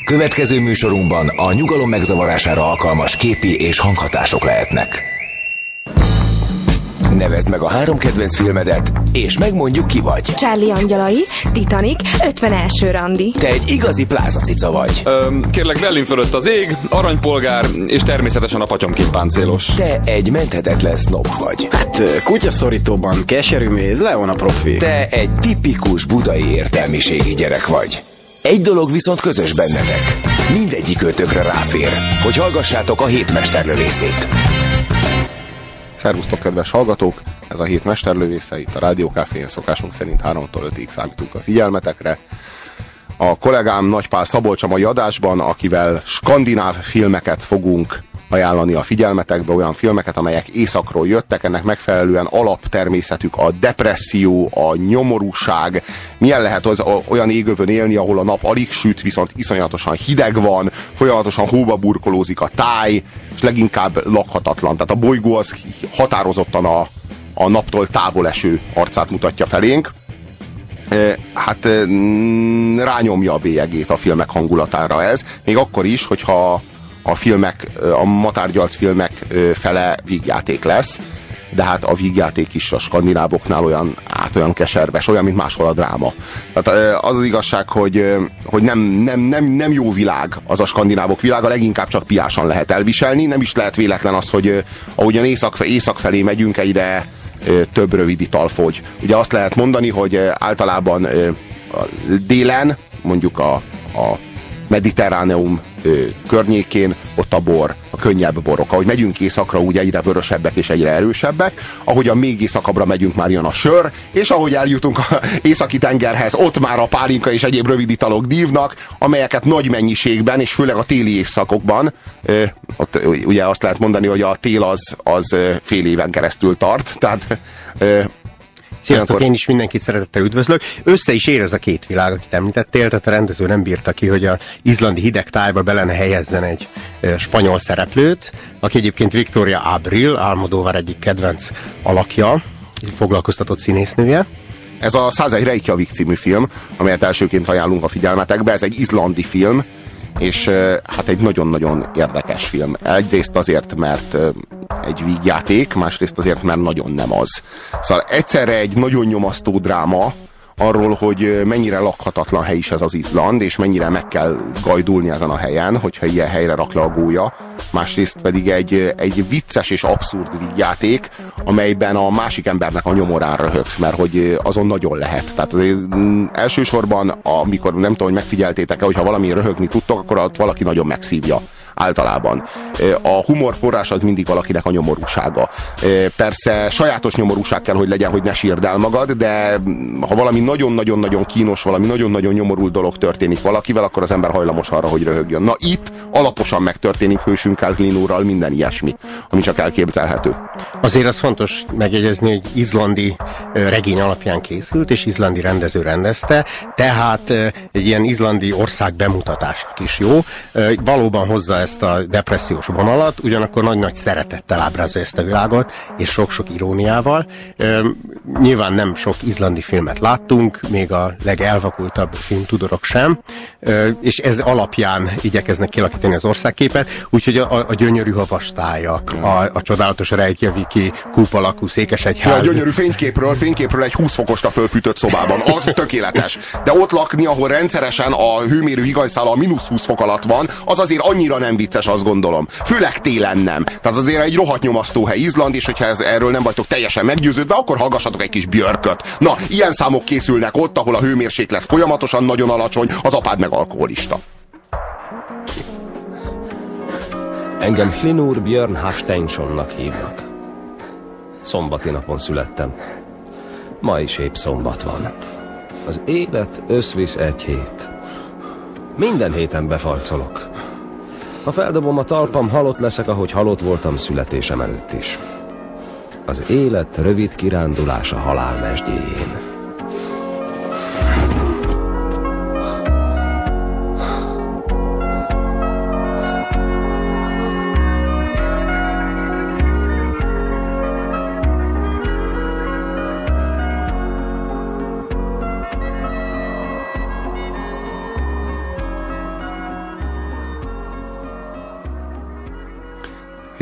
Következő műsorunkban a nyugalom megzavarására alkalmas képi és hanghatások lehetnek. Nevezd meg a 3 kedvenc filmedet, és megmondjuk, ki vagy. Charlie angyalai, Titanic, 51. randi. Te egy igazi plázacica vagy. Kérlek, Berlin fölött az ég, aranypolgár, és természetesen a patyomkin páncélos. Te egy menthetetlen sznob vagy. Hát kutyaszorítóban keserű méz, Leon a profi. Te egy tipikus budai értelmiségi gyerek vagy. Egy dolog viszont közös bennetek. Mindegyik ötökre ráfér, hogy hallgassátok a Hét mesterlövészét. Szervusztok, kedves hallgatók! Ez a Hét mesterlövésze, itt a Rádió Cafén, szokásunk szerint 3-tól 5-ig számítunk a figyelmetekre. A kollégám Nagypál Szabolcs a mai adásban, akivel skandináv filmeket fogunk ajánlani a figyelmetekbe, olyan filmeket, amelyek északról jöttek, ennek megfelelően alaptermészetük a depresszió, a nyomorúság. Milyen lehet olyan égövön élni, ahol a nap alig süt, viszont iszonyatosan hideg van, folyamatosan hóba burkolózik a táj, és leginkább lakhatatlan. Tehát a bolygó az határozottan a naptól távol eső arcát mutatja felénk. Hát rányomja a bélyegét a filmek hangulatára ez, még akkor is, hogyha a filmek, a matárgyalt filmek fele vígjáték lesz, de hát a vígjáték is a skandinávoknál olyan keserves, olyan, mint máshol a dráma. Tehát az igazság, hogy nem jó világ az a skandinávok világa, leginkább csak piásan lehet elviselni, nem is lehet véletlen az, hogy ahogyan észak felé megyünk, egyre több rövid ital fogy. Ugye azt lehet mondani, hogy általában délen, mondjuk a Mediterráneum környékén, ott a bor, a könnyebb borok. Ahogy megyünk északra, úgy egyre vörösebbek és egyre erősebbek. Ahogyan még északabbra megyünk, már jön a sör, és ahogy eljutunk az északi tengerhez, ott már a pálinka és egyéb rövid italok dívnak, amelyeket nagy mennyiségben, és főleg a téli évszakokban, ott ugye azt lehet mondani, hogy a tél az fél éven keresztül tart, tehát sziasztok, én is mindenkit szeretettel üdvözlök. Össze is ér ez a két világ, akit említettél, tehát a rendező nem bírta ki, hogy az izlandi hideg tájba bele helyezzen egy spanyol szereplőt, aki egyébként Victoria Abril, Almodóvar egyik kedvenc alakja, foglalkoztatott színésznője. Ez a 101 Reykjavik című film, amelyet elsőként ajánlunk a figyelmetekbe, ez egy izlandi film, és hát egy nagyon-nagyon érdekes film. Egyrészt azért, mert egy vígjáték, másrészt azért, mert nagyon nem az. Szóval egyszerre egy nagyon nyomasztó dráma arról, hogy mennyire lakhatatlan hely is ez az Izland, és mennyire meg kell gajdulni ezen a helyen, hogyha ilyen helyre rak le a gólya. Másrészt pedig egy vicces és abszurd vígjáték, amelyben a másik embernek a nyomorán röhögsz, mert hogy azon nagyon lehet. Tehát elsősorban, amikor nem tudom, hogy megfigyeltétek-e, hogyha valami röhögni tudtok, akkor ott valaki nagyon megszívja. Általában. A humor forrás az mindig valakinek a nyomorúsága. Persze sajátos nyomorúság kell, hogy legyen, hogy ne sírd el magad, de ha valami nagyon-nagyon-nagyon kínos, valami nagyon-nagyon nyomorult dolog történik valakivel, akkor az ember hajlamos arra, hogy röhögjön. Na itt alaposan megtörténik hősünkkel, Glinúrral minden ilyesmi, ami csak elképzelhető. Azért az fontos megjegyezni, hogy izlandi regény alapján készült, és izlandi rendező rendezte, tehát egy ilyen izlandi ország bemutatásnak is jó. Valóban hozza ezt a depressziós vonalat, ugyanakkor nagy-nagy szeretettel ábrázolja ezt a világot, és sok-sok iróniával. Nyilván nem sok izlandi filmet láttunk, még a legelvakultabb filmtudorok sem, és ez alapján igyekeznek kialakítani az országképet, úgyhogy a gyönyörű havastájak, a csodálatos reykjaviki kúp-alakú székesegyház. A gyönyörű fényképről egy 20 fokosra fölfűtött szobában, az tökéletes. De ott lakni, ahol rendszeresen a hőmérő higanyszála a -20 fok alatt van, az azért annyira nem vicces, azt gondolom. Főleg télen nem. Tehát azért egy rohadt nyomasztó hely Izland, és hogyha erről nem vagytok teljesen meggyőződve, akkor hallgassatok egy kis Björköt. Na, ilyen számok készülnek ott, ahol a hőmérséklet folyamatosan nagyon alacsony, az apád meg alkoholista. Engem Hlinur Björn Hafsteinsonnak hívnak. Szombati napon születtem. Ma is épp szombat van. Az élet összvisz egy hét. Minden héten befalcolok. Ha feldobom a talpam, halott leszek, ahogy halott voltam születésem előtt is. Az élet rövid kirándulása halál mesdjéjén.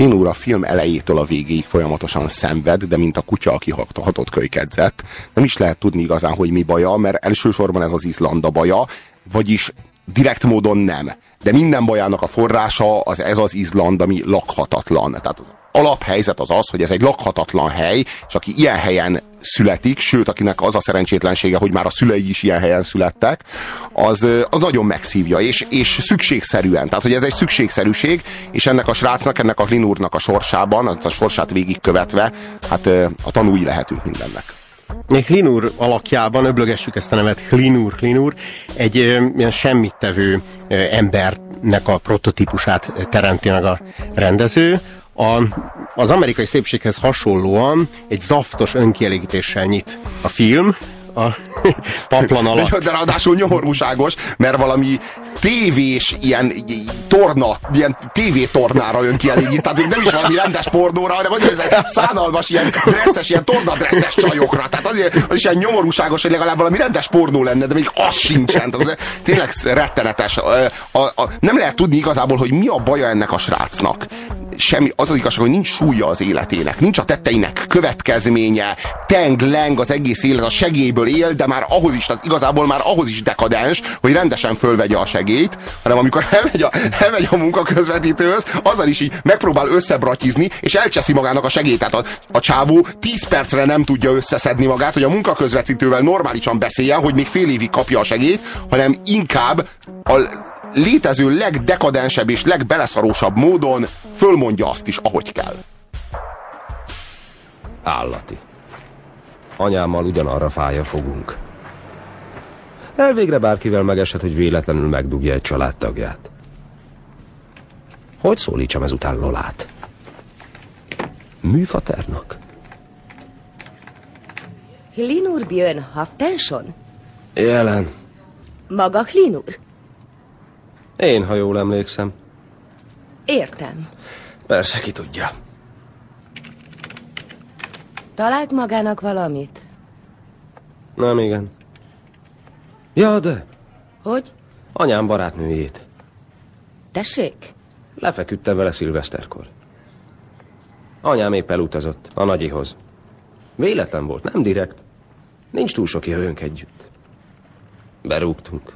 Klinur a film elejétől a végéig folyamatosan szenved, de mint a kutya, aki hatott kölykedzett. Nem is lehet tudni igazán, hogy mi baja, mert elsősorban ez az Izlanda baja, vagyis direkt módon nem. De minden bajának a forrása ez az Izland, ami lakhatatlan. Tehát az alaphelyzet az, hogy ez egy lakhatatlan hely, és aki ilyen helyen születik, sőt, akinek az a szerencsétlensége, hogy már a szülei is ilyen helyen születtek, az nagyon megszívja, és szükségszerűen. Tehát, hogy ez egy szükségszerűség, és ennek a srácnak, ennek a Klinurnak a sorsában, a sorsát végigkövetve, hát a tanúi lehetünk mindennek. Klinur alakjában, öblögessük ezt a nevet, Klinur, egy ilyen semmittevő embernek a prototípusát teremti meg a rendező. Az amerikai szépséghez hasonlóan egy zaftos önkielégítéssel nyit a film, a paplan alatt. De ráadásul nyomorúságos, mert valami tévés, ilyen tévétornára jön kielégít, tehát nem is valami rendes pornóra, hanem az egy szánalmas, ilyen dresszes, ilyen tornadresszes csajokra. Tehát az is ilyen nyomorúságos, hogy legalább valami rendes pornó lenne, de még az sincsen. Az tényleg rettenetes. Nem lehet tudni igazából, hogy mi a baja ennek a srácnak. Semmi, az igazság, hogy nincs súlya az életének, nincs a tetteinek következménye, teng-leng az egész élet, a segélyből él, de már ahhoz is, tehát igazából már ahhoz is dekadens, hogy rendesen fölvegye a segélyt, hanem amikor elmegy a munkaközvetítőhöz, azzal is így megpróbál összebratyizni, és elcseszi magának a segélyt. Tehát a csávó 10 percre nem tudja összeszedni magát, hogy a munkaközvetítővel normálisan beszéljen, hogy még fél évig kapja a segélyt, hanem inkább a létező legdekadensebb és legbeleszarósabb módon fölmondja azt is, ahogy kell. Állati. Anyámmal ugyanarra fája fogunk. Elvégre bárkivel megeshet, hogy véletlenül megdugja egy családtagját. Hogy szólítsam ezután Lolát? Műfaternak? Klinur Björn Haftenson? Jelen. Maga Klinur? Én, ha jól emlékszem. Értem. Persze, ki tudja. Talált magának valamit? Nem, igen. Ja, de. Hogy? Anyám barátnőjét. Tessék? Lefeküdtem vele szilveszterkor. Anyám épp elutazott a nagyihoz. Véletlen volt, nem direkt. Nincs túl sok jövőnk együtt. Berúgtunk.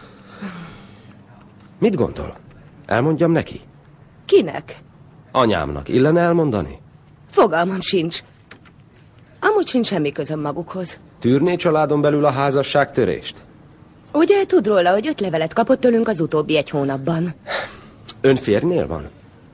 Mit gondol? Elmondjam neki? Kinek? Anyámnak. Illene elmondani? Fogalmam sincs. Amúgy sincs semmi közöm magukhoz. Tűrné családon belül a házasságtörést? Ugye tud róla, hogy 5 levelet kapott tőlünk az utóbbi 1 hónapban? Ön férjnél van?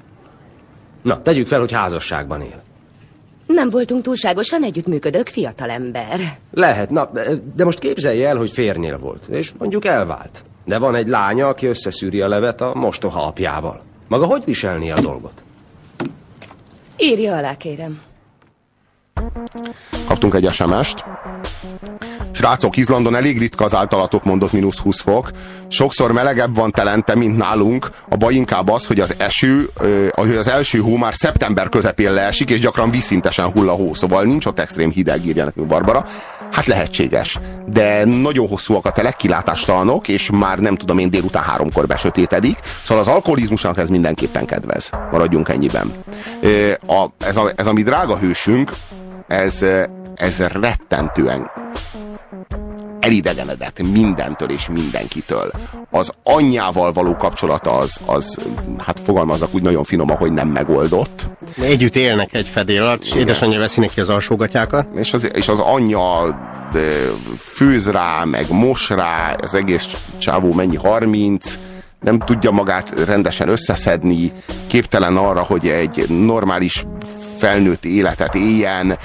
Na, tegyük fel, hogy házasságban él. Nem voltunk túlságosan együttműködők fiatalember. Lehet, na, de most képzelje el, hogy férjnél volt, és mondjuk elvált. De van egy lánya, aki összeszűri a levet a mostoha apjával. Maga hogy viselné a dolgot? Írja alá, kérem. Kaptunk egy SMS-t. Srácok, Izlandon elég ritka az általatok mondott -20 fok. Sokszor melegebb van telente, mint nálunk. A baj inkább az, hogy az első hó már szeptember közepén leesik, és gyakran vízszintesen hull a hó. Szóval nincs ott extrém hideg, írja nekünk Barbara. Hát lehetséges. De nagyon hosszúak a telek, kilátástalanok, és már nem tudom én, délután 3-kor besötétedik. Szóval az alkoholizmusnak ez mindenképpen kedvez. Maradjunk ennyiben. Ez a mi drága hősünk, ez rettentően elidegenedett mindentől és mindenkitől. Az anyjával való kapcsolata az hát fogalmaznak úgy nagyon finom, hogy nem megoldott. Együtt élnek egy fedél alatt, és édesanyja veszi neki az alsógatyákat. És az anyja főz rá, meg mos rá, az egész csávó mennyi, 30, nem tudja magát rendesen összeszedni, képtelen arra, hogy egy normális felnőtt életet éljen,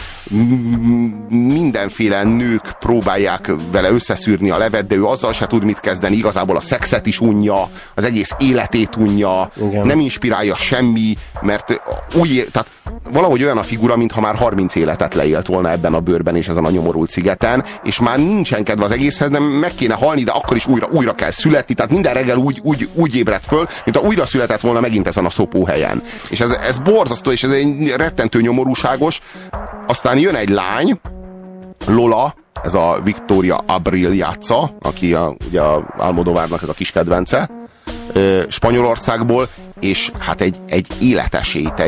mindenféle nők próbálják vele összeszűrni a levet, de ő azzal se tud mit kezdeni, igazából a szexet is unja, az egész életét unja, igen. Nem inspirálja semmi, mert tehát valahogy olyan a figura, mintha már 30 életet leélt volna ebben a bőrben és ezen a nyomorult szigeten, és már nincsen kedve az egészhez, nem meg kéne halni, de akkor is újra kell születni, tehát minden reggel úgy ébredt föl, mint ha újra született volna megint ezen a szopóhelyen. És ez borzasztó, és ez egy rettentő nyomorúságos. Aztán jön egy lány, Lola, ez a Victoria Abril játsza, aki ugye a Almodóvárnak ez a kis kedvence, Spanyolországból, és hát egy életesét,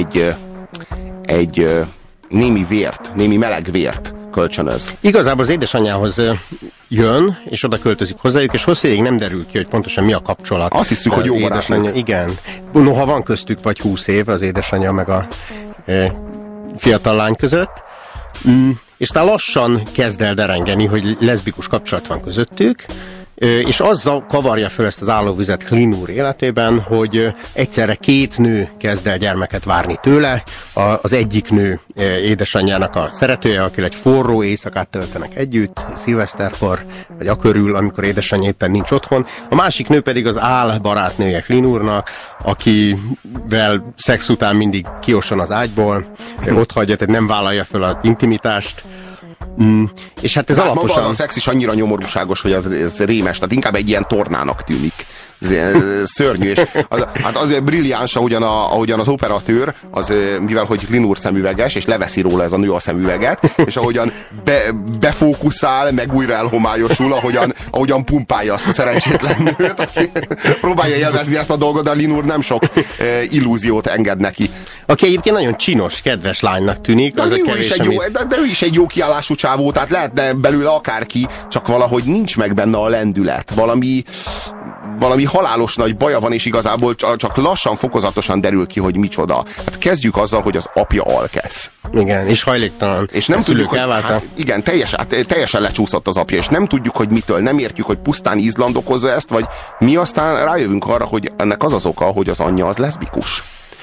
egy némi vért, némi meleg vért kölcsönöz. Igazából az édesanyjához jön, és oda költözik hozzájuk, és hosszú nem derül ki, hogy pontosan mi a kapcsolat. Azt hiszük, hogy jó barátnők. Igen. Noha van köztük vagy 20 év az édesanyja meg a fiatal lány között. És talán lassan kezd el derengeni, hogy leszbikus kapcsolat van közöttük, és azzal kavarja föl ezt az állóvizet Glynn úr életében, hogy egyszerre két nő kezd el gyermeket várni tőle. Az egyik nő édesanyjának a szeretője, akivel egy forró éjszakát töltenek együtt, szilveszterkor, vagy akörül, amikor édesanyja éppen nincs otthon. A másik nő pedig az barátnője Glynn úrnak, akivel szex után mindig kiosson az ágyból, ott hagyja, tehát nem vállalja föl az intimitást. És hát ez alaposan... Maga az a szex is annyira nyomorúságos, hogy ez rémes, tehát inkább egy ilyen tornának tűnik. Szörnyű, és az brilliáns, ahogyan az operatőr, mivel hogy Glynn úr szemüveges, és leveszi róla ez a nő a szemüveget, és ahogyan befókuszál, meg újra elhomályosul, ahogyan pumpálja azt a szerencsétlen nőt, aki próbálja élvezni ezt a dolgot, de Glynn úr nem sok illúziót enged neki. Aki egyébként nagyon csinos, kedves lánynak tűnik. De ő is egy jó kiállású csávó, tehát lehetne belőle akárki, csak valahogy nincs meg benne a lendület. Valami halálos nagy baja van, és igazából csak lassan, fokozatosan derül ki, hogy micsoda. Hát kezdjük azzal, hogy az apja alkesz. Igen, és hajléktalan. És nem tudjuk, hogy igen, teljesen lecsúszott az apja, és nem tudjuk, hogy mitől, nem értjük, hogy pusztán Izland okozza ezt, vagy mi aztán rájövünk arra, hogy ennek az oka, hogy az anyja az leszbikus.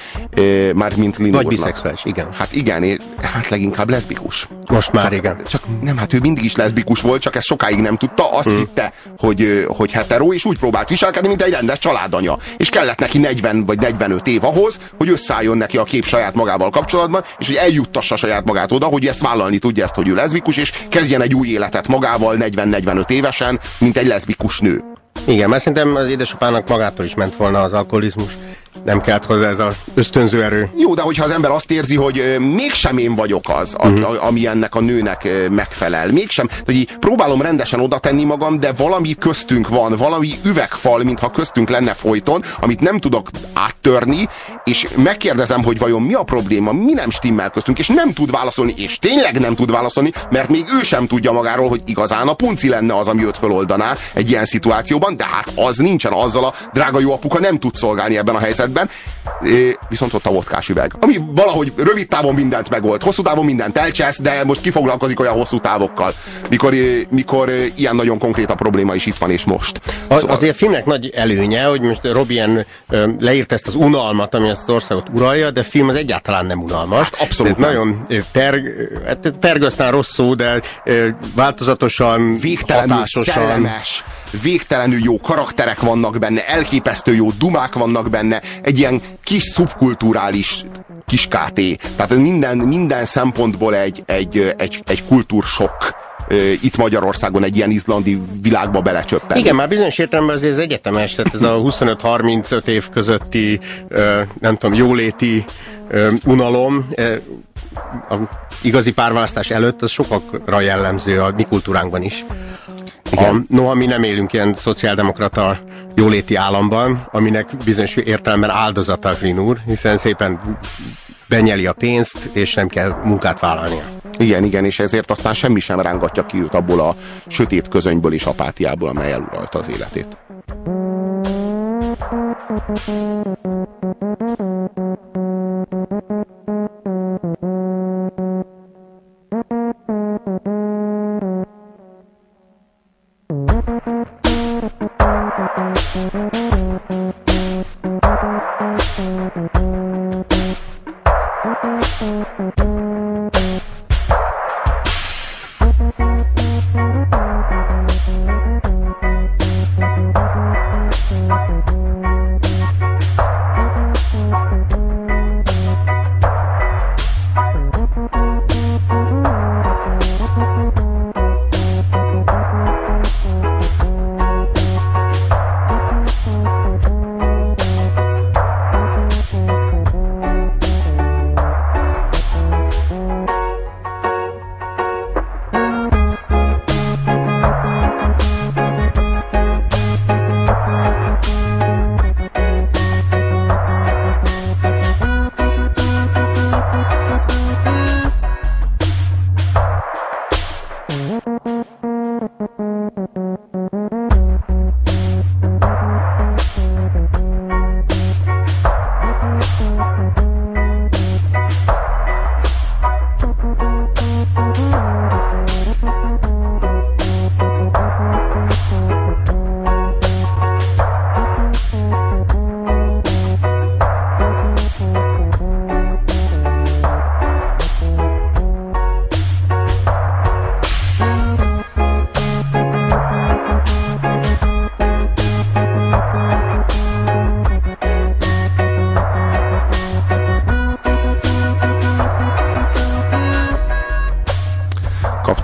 Mármint Glynn vagy biszexuális, igen. Hát igen, hát leginkább leszbikus. Most már igen. Csak nem, hát ő mindig is leszbikus volt, csak ezt sokáig nem tudta. Azt hitte, hogy hetero, és úgy próbált viselkedni, mint egy rendes családanya. És kellett neki 40 vagy 45 év ahhoz, hogy összeálljon neki a kép saját magával kapcsolatban, és hogy eljuttassa saját magát oda, hogy ezt vállalni tudja, ezt, hogy ő leszbikus, és kezdjen egy új életet magával 40-45 évesen, mint egy leszbikus nő. Igen, mert szerintem az édesapának magától is ment volna az alkoholizmus. Nem kellett hozzá ez az ösztönző erő. Jó, de hogyha az ember azt érzi, hogy mégsem én vagyok az, ami ennek a nőnek megfelel. Mégsem. Tehát így próbálom rendesen oda tenni magam, de valami köztünk van, valami üvegfal, mintha köztünk lenne folyton, amit nem tudok áttörni, és megkérdezem, hogy vajon mi a probléma, mi nem stimmel köztünk, és nem tud válaszolni, és tényleg nem tud válaszolni, mert még ő sem tudja magáról, hogy igazán a punci lenne az, ami őt föloldaná egy ilyen szituációban, de hát az nincsen, azzal a drága jó apuka nem tud szolgálni ebben a helyzetben. Viszont ott a vodkás üveg, ami valahogy rövid távon mindent megold, hosszú távon mindent elcsesz, de most kifoglalkozik olyan hosszú távokkal, mikor ilyen nagyon konkrét a probléma is itt van és most. Azért a filmnek nagy előnye, hogy most Robien leírt ezt az unalmat, ami ezt az országot uralja, de a film az egyáltalán nem unalmas. Hát abszolút nem. Nagyon perg aztán rossz szó, de változatosan, végtelenül hatásosan. Szerelmes, végtelenül jó karakterek vannak benne, elképesztő jó dumák vannak benne, egy ilyen kis szubkulturális kiskáté. Tehát minden szempontból egy kultúrsokk itt Magyarországon egy ilyen izlandi világba belecsöppen. Igen, már bizonyos értelemben azért az egyetemes, tehát ez a 25-35 év közötti nem tudom, jóléti unalom a igazi párválasztás előtt az sokakra jellemző a mi kultúránkban is. Noha mi nem élünk ilyen szociáldemokrata jóléti államban, aminek bizonyos értelemben áldozata Glynn úr, hiszen szépen benyeli a pénzt, és nem kell munkát vállalnia. Igen, és ezért aztán semmi sem rángatja ki őt abból a sötét közönyből és apátiából, amely eluralta az életét.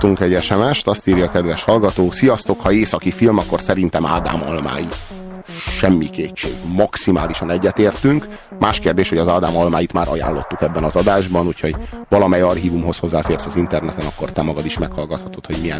kaptunk egy SMS-t, azt írja a kedves hallgató: sziasztok, ha északi film, akkor szerintem Ádám Almái. Semmi kétség. Maximálisan egyetértünk. Más kérdés, hogy az Ádám Almáit már ajánlottuk ebben az adásban, úgyhogy valamely archívumhoz hozzáférsz az interneten, akkor te magad is meghallgathatod, hogy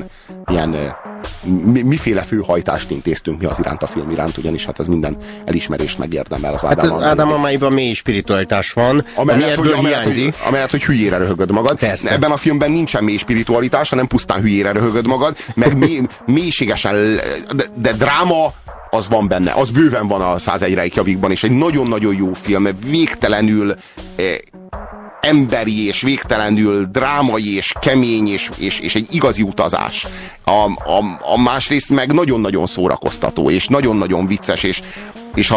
miféle főhajtást intéztünk mi az iránt, a film iránt, ugyanis hát ez minden elismerést megérdemel az Ádám Almáit. Ádám Almáiban mély spiritualitás van, amellett, hogy hülyére röhögöd magad. Persze. Ebben a filmben nincsen mély spiritualitás, hanem pusztán hülyére röhögöd magad, meg mélységesen, de dráma az van benne, az bőven van a 101 Reykjavikban, és egy nagyon-nagyon jó film, végtelenül emberi, és végtelenül drámai, és kemény, és egy igazi utazás. A másrészt meg nagyon-nagyon szórakoztató, és nagyon-nagyon vicces, és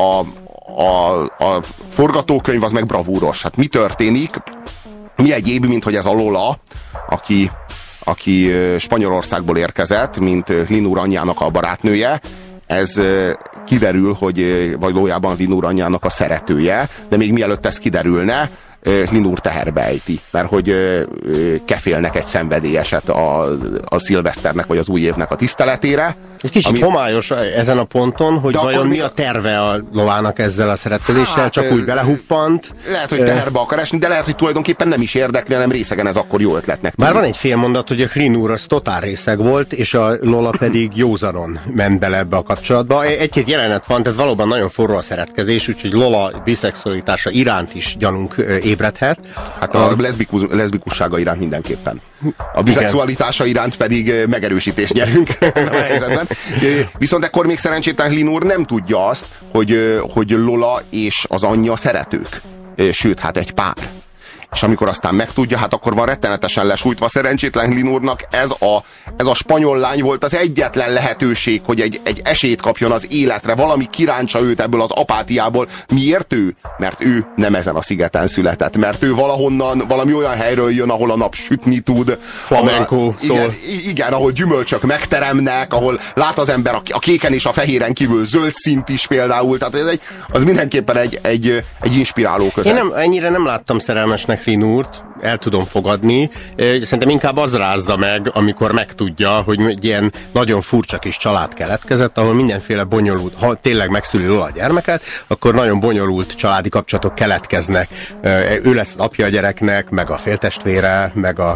a forgatókönyv az meg bravúros. Hát mi történik? Mi egyéb, mint hogy ez a Lola, aki Spanyolországból érkezett, mint Linur anyjának a barátnője, ez kiderül, hogy valójában Linur anyjának a szeretője, de még mielőtt ez kiderülne, Linur teherbe ejti, mert hogy kefélnek egy szenvedélyeset a szilveszternek vagy az új évnek a tiszteletére. Ez kicsit homályos ezen a ponton, hogy vajon mi a terve a Lolának ezzel a szeretkezéssel, csak úgy belehuppant. Lehet, hogy teherbe akar esni, de lehet, hogy tulajdonképpen nem is érdekli, hanem részegen ez akkor jó ötletnek. Bár van egy félmondat, hogy a Linur az totál részeg volt, és a Lola pedig józanon ment bele ebbe a kapcsolatba. Egy-két jelenet van, ez valóban nagyon forró a szeretkezés, úgyhogy Lola biszexualitása iránt is gyanunk ébredhet. Hát a leszbikussága iránt mindenképpen. A biszexualitása iránt pedig megerősítést nyerünk a helyzetben. Viszont ekkor még szerencsétlen Linur nem tudja azt, hogy Lola és az anyja szeretők. Sőt, hát egy pár. És amikor aztán megtudja, hát akkor van rettenetesen lesújtva. Szerencsétlen Linurnak ez a spanyol lány volt az egyetlen lehetőség, hogy egy esélyt kapjon az életre, valami kirántsa őt ebből az apátiából. Miért ő? Mert ő nem ezen a szigeten született, mert ő valahonnan, valami olyan helyről jön, ahol a nap sütni tud. Flamenco szól. Igen, ahol gyümölcsök megteremnek, ahol lát az ember a kéken és a fehéren kívül zöld szint is például. Tehát az mindenképpen egy inspiráló közeg. Én ennyire nem láttam szerelmesnek Linurt, el tudom fogadni. Szerintem inkább az rázza meg, amikor megtudja, hogy egy ilyen nagyon furcsa kis család keletkezett, ahol mindenféle bonyolult, ha tényleg megszüli Lola a gyermeket, akkor nagyon bonyolult családi kapcsolatok keletkeznek. Ő lesz az apja a gyereknek, meg a féltestvére, meg a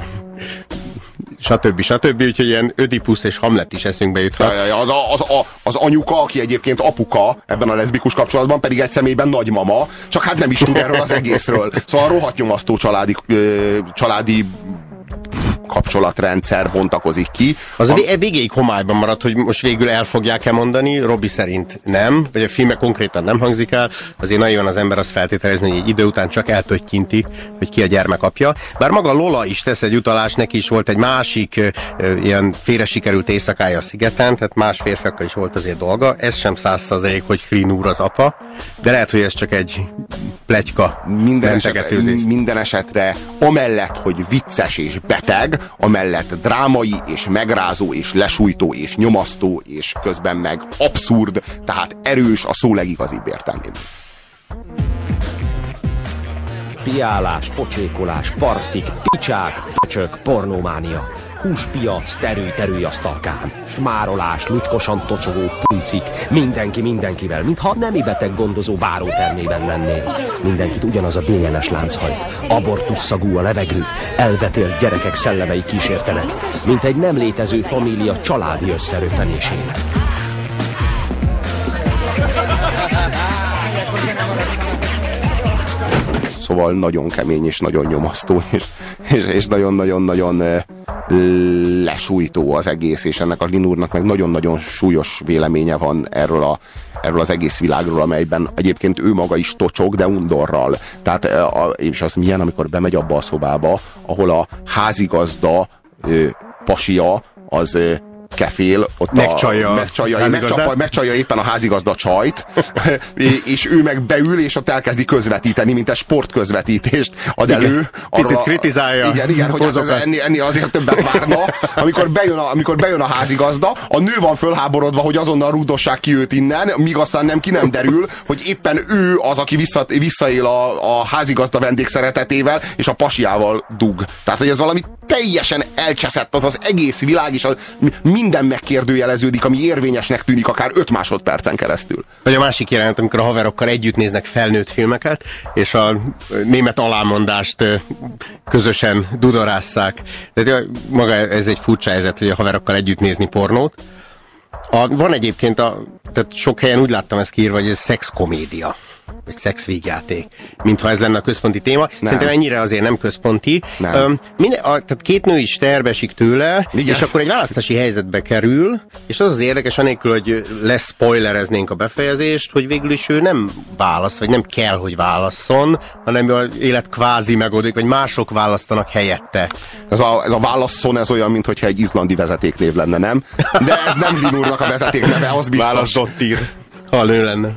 stb. Úgyhogy ilyen Ödipusz és Hamlet is eszünkbe juthat. Az anyuka, aki egyébként apuka ebben a leszbikus kapcsolatban, pedig egy személyben nagymama, csak hát nem is tud erről az egészről. Szóval rohadt nyomasztó családi kapcsolatrendszer bontakozik ki. Az végéig homályban maradt, hogy most végül el fogják-e mondani, Robi szerint nem, vagy a filme konkrétan nem hangzik el, azért nagyon az ember azt feltételezni, hogy egy idő után csak elpöttyinti, hogy ki a gyermek apja. Bár maga Lola is tesz egy utalást, neki is volt egy másik ilyen félre sikerült éjszakája a szigeten, tehát más férfiakkal is volt azért dolga. Ez sem 100%, hogy Linur az apa, de lehet, hogy ez csak egy pletyka. Minden esetre amellett, hogy vicces és beteg, amellett drámai és megrázó és lesújtó és nyomasztó és közben meg abszurd, tehát erős a szó legigazibb értelmében. Piálás, pocsékolás, partik, picsák, pöcsök, pornómánia. Húspiac, terülj asztalkán. Smárolás, lucskosan tocsogó puncik. Mindenki mindenkivel, mintha nemi beteg gondozó várótermében lennél. Mindenkit ugyanaz a DNS lánchajt. Abortusszagú a levegő. Elvetélt gyerekek szellemei kísértenek. Mint egy nem létező família családi összerőfenésén. Szóval nagyon kemény és nagyon nyomasztó, és nagyon-nagyon-nagyon lesújtó az egész, és ennek a Linurnak meg nagyon-nagyon súlyos véleménye van erről az egész világról, amelyben egyébként ő maga is tocsog, de undorral. Tehát, és az milyen, amikor bemegy abba a szobába, ahol a házigazda pasia az kefél, ott megcsalja éppen a házigazda csajt, és ő meg beül, és ott elkezdi közvetíteni, mint egy sportközvetítést ad elő. Picit kritizálja. Igen, hogy ennél azért többet várna. Amikor bejön a házigazda, a nő van fölháborodva, hogy azonnal rúgdossák ki őt innen, míg aztán ki nem derül, hogy éppen ő az, aki visszaél a házigazda vendégszeretetével, és a pasiával dug. Tehát, hogy ez valami teljesen elcseszett az az egész világ, és minden megkérdőjeleződik, ami érvényesnek tűnik akár 5 másodpercen keresztül. Vagy a másik jelenet, amikor a haverokkal együtt néznek felnőtt filmeket, és a német alámondást közösen dudorásszák. De maga ez egy furcsa helyzet, hogy a haverokkal együtt nézni pornót. Van egyébként, tehát sok helyen úgy láttam ezt kiírva, hogy ez szexkomédia, vagy szexvígjáték, mintha ez lenne a központi téma. Nem. Szerintem ennyire azért nem központi. Nem. Tehát 2 nő is tervesik tőle, igen. És akkor egy választási helyzetbe kerül, és az érdekes, anélkül, hogy leszpoilereznénk a befejezést, hogy végül is ő nem választ, vagy nem kell, hogy válasszon, hanem az élet kvázi megoldódik, vagy mások választanak helyette. Ez a válasszon, ez olyan, mintha egy izlandi vezetéknév lenne, nem? De ez nem Linurnak a vezetékneve, az biztos. Válaszdottir, ha nő lenne.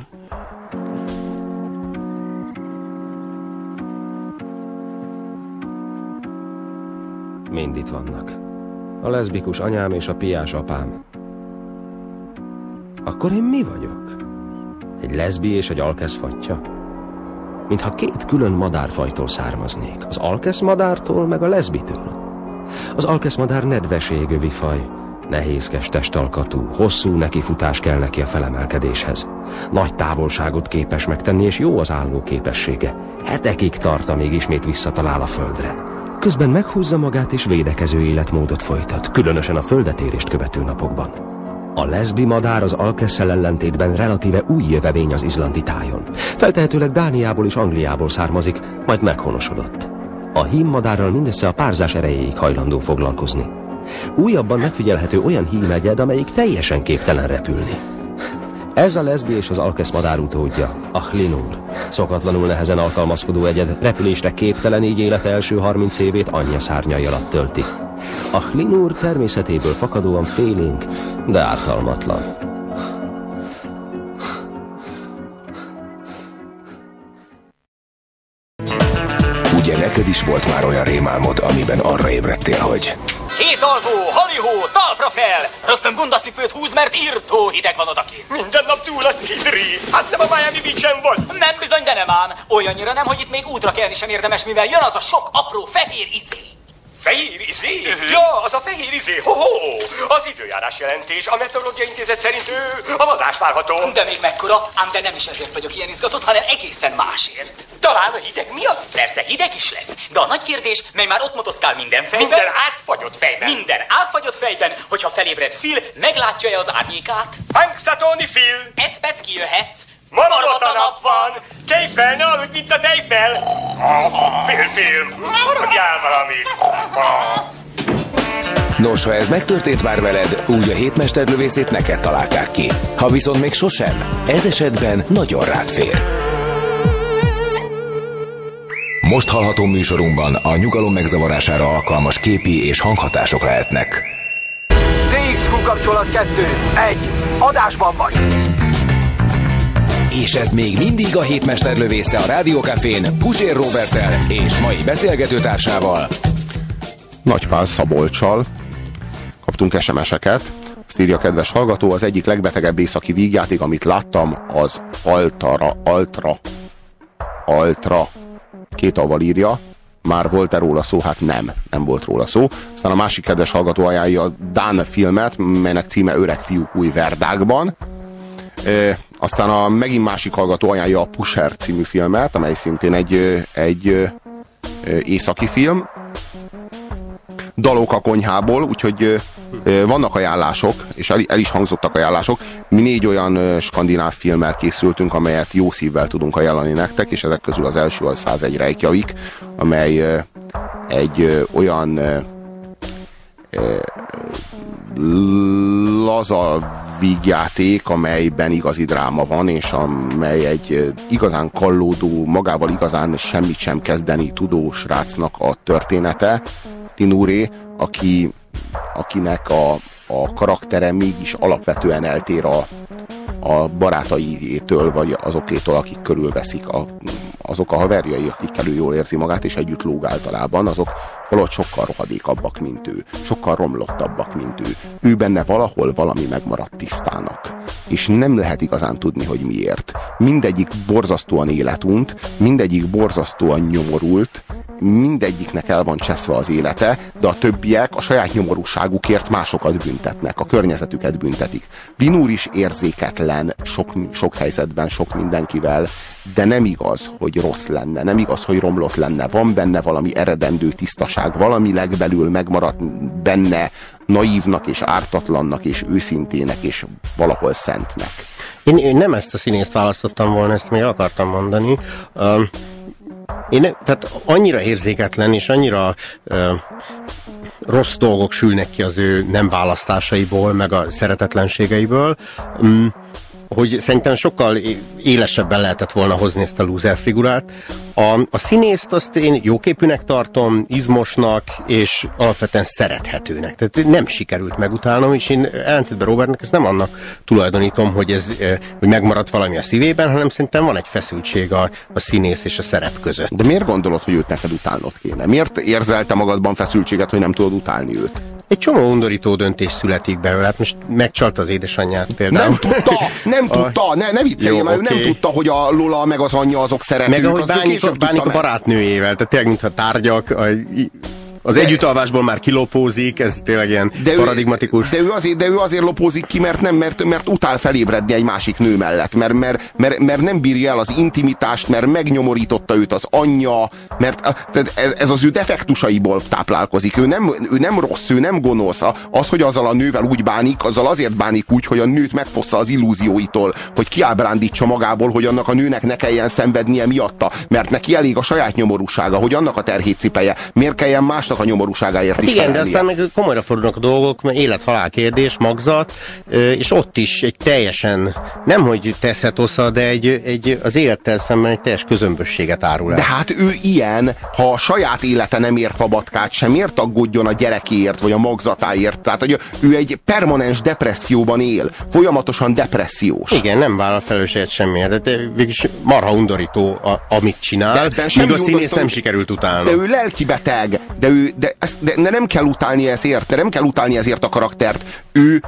Mind itt vannak. A leszbikus anyám és a piás apám. Akkor én mi vagyok? Egy leszbi és egy alkesz fatja? Mintha 2 külön madárfajtól származnék. Az alkesz madártól, meg a leszbitől. Az alkesz madár nedves égövi faj. Nehézkes testalkatú, hosszú nekifutás kell neki a felemelkedéshez. Nagy távolságot képes megtenni, és jó az álló képessége. Hetekig tart, amíg ismét visszatalál a földre. Közben meghúzza magát és védekező életmódot folytat, különösen a földetérést követő napokban. A leszbi madár az alkesszel ellentétben relatíve új jövevény az izlandi tájon. Feltehetőleg Dániából és Angliából származik, majd meghonosodott. A hímmadárral mindössze a párzás erejéig hajlandó foglalkozni. Újabban megfigyelhető olyan hímegyed, amelyik teljesen képtelen repülni. Ez a leszbi és az alkesz madár utódja, a Hlinur. Szokatlanul nehezen alkalmazkodó egyed, repülésre képtelen, így élete első 30 évét anyja szárnyai alatt tölti. A Hlinur természetéből fakadóan félénk, de ártalmatlan. Ugye neked is volt már olyan rémálmod, amiben arra ébredtél, hogy... Hétalvó, halihó, talpra fel! Rögtön bundacipőt húz, mert írtó hideg van odakint. Minden nap túl a cidri. Hát nem a Miami Beach-en vagy? Nem bizony, de nem ám. Olyannyira nem, hogy itt még útra kelni sem érdemes, mivel jön az a sok apró fehér izé. Fehér izé? Ja, az a fehér izé. Ho-ho! Az időjárás jelentés. A Meteorológiai Intézet szerint havazás várható. De még mekkora? Ám de nem is ezért vagyok ilyen izgatott, hanem egészen másért. Talán a hideg miatt? Persze hideg is lesz. De a nagy kérdés, mely már ott motoszkál minden fejben. Minden átfagyott fejben. Minden átfagyott fejben, hogyha felébred Phil, meglátja-e az árnyékát? Punxsutawney Phil! Ecc-pecc kijöhetsz. Ma marad a nap van! Kelj fel, ne aludj, mint a tejfel! Phil, maradjál valamit! Nos, ha ez megtörtént már veled, úgy a hétmesterlövészét neked találták ki. Ha viszont még sosem, ez esetben nagyon rád fér. Most hallható műsorunkban a nyugalom megzavarására alkalmas képi és hanghatások lehetnek. TXQ kapcsolat 2. 1. Adásban vagy! És ez még mindig a hétmesterlövésze a Rádiókafén Puzsér Roberttel és mai beszélgetőtársával, Nagypál Szabolccsal. Kaptunk SMS-eket. Azt írja a kedves hallgató, az egyik legbetegebb északi vígjáték, amit láttam, az Altra. 2 avval írja. Már volt-e róla szó? Hát nem volt róla szó. Aztán a másik kedves hallgató ajánlja a dán filmet, melynek címe Öreg fiúk új verdákban. Aztán a megint másik hallgató ajánlja a Pusher című filmet, amely szintén egy északi film. Dalok a konyhából, úgyhogy vannak ajánlások, és el is hangzottak ajánlások. Mi 4 olyan skandináv filmmel készültünk, amelyet jó szívvel tudunk ajánlani nektek, és ezek közül az első a 101 Reykjavik, amely egy olyan laza vígjáték, amelyben igazi dráma van, és amely egy igazán kallódó, magával igazán semmit sem kezdeni tudó srácnak a története. Linuré, akinek a karaktere mégis alapvetően eltér a barátaiétől, vagy azokétól, akik körülveszik, azok a haverjai, akikkel ő jól érzi magát, és együtt lóg általában, azok valahogy sokkal rohadékabbak, mint ő, sokkal romlottabbak, mint ő. Ő benne valahol valami megmaradt tisztának, és nem lehet igazán tudni, hogy miért. Mindegyik borzasztóan életunt, mindegyik borzasztóan nyomorult, mindegyiknek el van cseszve az élete, de a többiek a saját nyomorúságukért másokat büntetnek, a környezetüket büntetik. Glynn úr is érzéketlen sok helyzetben, sok mindenkivel, de nem igaz, hogy rossz lenne, nem igaz, hogy romlott lenne. Van benne valami eredendő tisztaság, valami legbelül megmaradt benne naívnak és ártatlannak és őszintének és valahol szentnek. Én nem ezt a színészt választottam volna, ezt még akartam mondani. Tehát annyira érzéketlen és annyira rossz dolgok sülnek ki az ő nem választásaiból, meg a szeretetlenségeiből, hogy szerintem sokkal élesebben lehetett volna hozni ezt a loser figurát. A színészt azt én jóképűnek tartom, izmosnak, és alapvetően szerethetőnek. Tehát nem sikerült megutálnom, és én ellentétben Robertnek ezt nem annak tulajdonítom, hogy megmaradt valami a szívében, hanem szerintem van egy feszültség a színész és a szerep között. De miért gondolod, hogy őt neked utálnod kéne? Miért érzel te magadban feszültséget, hogy nem tudod utálni őt? Egy csomó undorító döntés születik belőle. Hát most megcsalta az édesanyját például. Nem tudta, ne viccelj, mert ő nem tudta, hogy a Lola meg az anyja azok szeretők. Meg ahogy bánik a barátnőjével, tehát tényleg mintha tárgyak, az együttalvásból már kilopózik, ez tényleg ilyen paradigmatikus. De ő azért lopózik ki, mert utál felébredni egy másik nő mellett, mert nem bírja el az intimitást, mert megnyomorította őt az anyja, mert ez az ő defektusaiból táplálkozik. Ő nem rossz, ő nem gonosz. Az, hogy azzal a nővel úgy bánik, azzal azért bánik úgy, hogy a nőt megfossza az illúzióitól, hogy kiábrándítsa magából, hogy annak a nőnek ne kelljen szenvednie miatta, mert neki elég a saját nyomorúsága, hogy annak a terhét cipelje. Miért kelljen másnak a nyomorúságáért is igen, felelnie. De aztán meg komolyra fordulnak a dolgok, mert élet-halál kérdés, magzat, és ott is egy teljesen, nemhogy teszhetosza, de az élettel szemben egy teljes közömbösséget árul el. De hát ő ilyen, ha a saját élete nem ér fabatkát sem, miért aggódjon a gyerekéért, vagy a magzatáért? Tehát, hogy ő egy permanens depresszióban él, folyamatosan depressziós. Igen, nem vállal felelősséget semmiért, de végülis marha undorító, amit csinál, míg a színész nem sikerült utálni. De ő lelkibeteg, de nem kell utálni ezért, de nem kell utálni ezért a karaktert.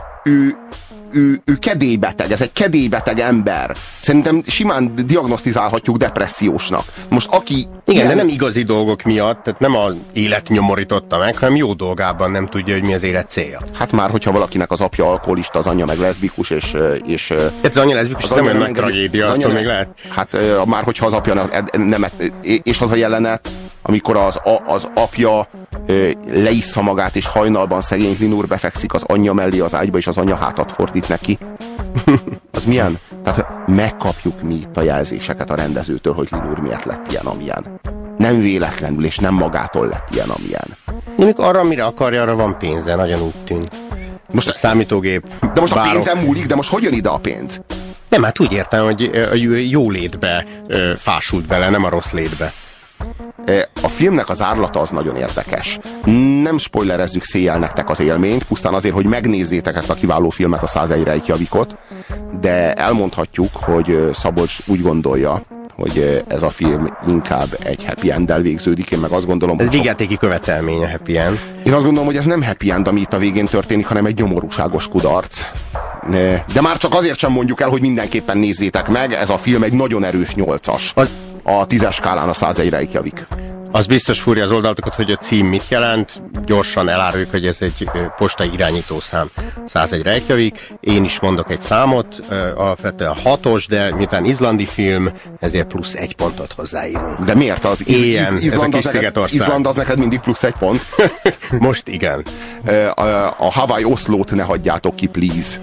Ő kedélybeteg, ez egy kedélybeteg ember. Szerintem simán diagnosztizálhatjuk depressziósnak. Most aki... Igen, de nem igazi dolgok miatt, tehát nem az élet nyomorította meg, hanem jó dolgában nem tudja, hogy mi az élet célja. Hát már, hogyha valakinek az apja alkoholista, az anyja meg leszbikus, és az anyja leszbikus, ez nem olyan nagy tragédia, attól még lehet. Hát már, hogyha az apja nem... És az a jelenet, amikor az apja leissza magát, és hajnalban szegény Glynn úr befekszik az anyja mellé az ágyba, és az anyja hátat fordít neki. Az milyen? Tehát megkapjuk mi itt a jelzéseket a rendezőtől, hogy Glynn úr miért lett ilyen, amilyen. Nem véletlenül, és nem magától lett ilyen, amilyen. De mikor arra, mire akarja, arra van pénze, nagyon úgy tűnt. Most a számítógép. De most a pénzem múlik, de most hogy jön ide a pénz? Nem, hát úgy értem, hogy a jó létbe fásult bele, nem a rossz létbe. A filmnek az árlata az nagyon érdekes. Nem spoilerezzük széjjel nektek az élményt, pusztán azért, hogy megnézzétek ezt a kiváló filmet, a 101 Reykjavikot, de elmondhatjuk, hogy Szabolcs úgy gondolja, hogy ez a film inkább egy happy end-del végződik. Én meg azt gondolom, ez vigyátéki követelmény a happy end. Én azt gondolom, hogy ez nem happy end, ami itt a végén történik, hanem egy gyomorúságos kudarc. De már csak azért sem mondjuk el, hogy mindenképpen nézzétek meg, ez a film egy nagyon erős 8-as. A 10-es skálán a 101 Reykjavik. Az biztos fúrja az oldalatokat, hogy a cím mit jelent. Gyorsan eláruljuk, hogy ez egy postai irányítószám, 101 Reykjavik. Én is mondok egy számot, alapvetően 6-os, de miután izlandi film, ezért plusz 1 pontot hozzáírunk. De miért? Az Izland az neked mindig plusz 1 pont? Most igen. A Hawaii Oszlót ne hagyjátok ki, please.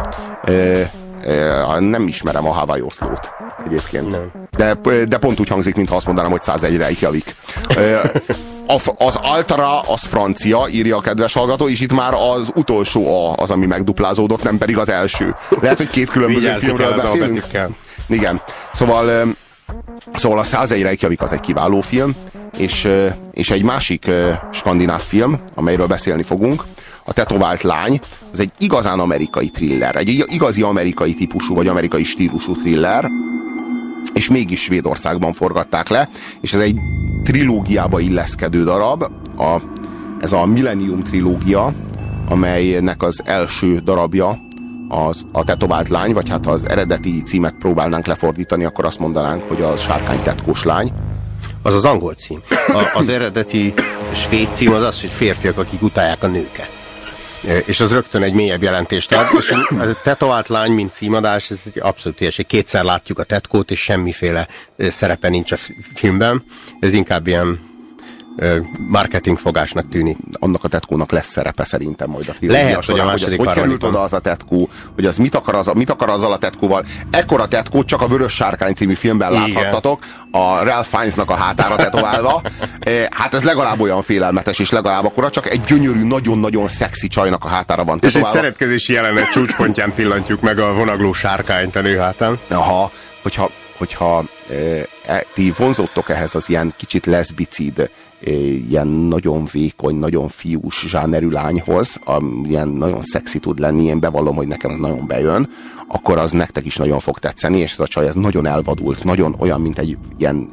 Nem ismerem a Hawaii Oszlót egyébként. Nem. De pont úgy hangzik, mintha azt mondanám, hogy 101 Reykjavik. Az Altara, az francia, írja a kedves hallgató, és itt már az utolsó az, ami megduplázódott, nem pedig az első. Lehet, hogy két különböző filmről beszélünk. Igen. Szóval a 101 Reykjavik az egy kiváló film, és egy másik skandináv film, amelyről beszélni fogunk, a Tetovált lány, az egy igazán amerikai thriller, egy igazi amerikai típusú, vagy amerikai stílusú thriller, és mégis Svédországban forgatták le, és ez egy trilógiába illeszkedő darab, ez a Millennium trilógia, amelynek az első darabja a Tetovált lány, vagy hát az eredeti címet próbálnánk lefordítani, akkor azt mondanánk, hogy a Sárkány tetkós lány. Az az angol cím. Az eredeti svéd cím az az, hogy férfiak, akik utálják a nőket. És az rögtön egy mélyebb jelentést ad, és a Tetovált lány, mint címadás, ez egy abszolút ilyeség. Kétszer látjuk a tetkót, és semmiféle szerepe nincs a filmben. Ez inkább ilyen marketingfogásnak tűnik. Annak a tetkónak lesz szerepe szerintem majd a filmben. Lehet, hogy a második hogy került oda az a tetkó, hogy az mit akar azzal a tetkóval. Ekkora tetkót csak a Vörös Sárkány című filmben láthattatok, a Ralph Fiennesnak a hátára tetoválva. Hát ez legalább olyan félelmetes, és legalább akkora, csak egy gyönyörű, nagyon-nagyon szexi csajnak a hátára van tetoválva. És egy szeretkezési jelenet csúcspontján pillantjuk meg a vonagló sárkányt a nő hátán. Aha, hogyha ti vonzódtok ehhez az ilyen kicsit leszbicid, ilyen nagyon vékony, nagyon fiús zsánerű lányhoz, ilyen nagyon szexi tud lenni, én bevallom, hogy nekem nagyon bejön, akkor az nektek is nagyon fog tetszeni, és ez a csaj ez nagyon elvadult, nagyon olyan, mint egy ilyen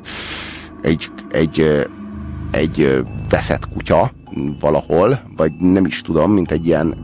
egy veszett kutya valahol, vagy nem is tudom, mint egy ilyen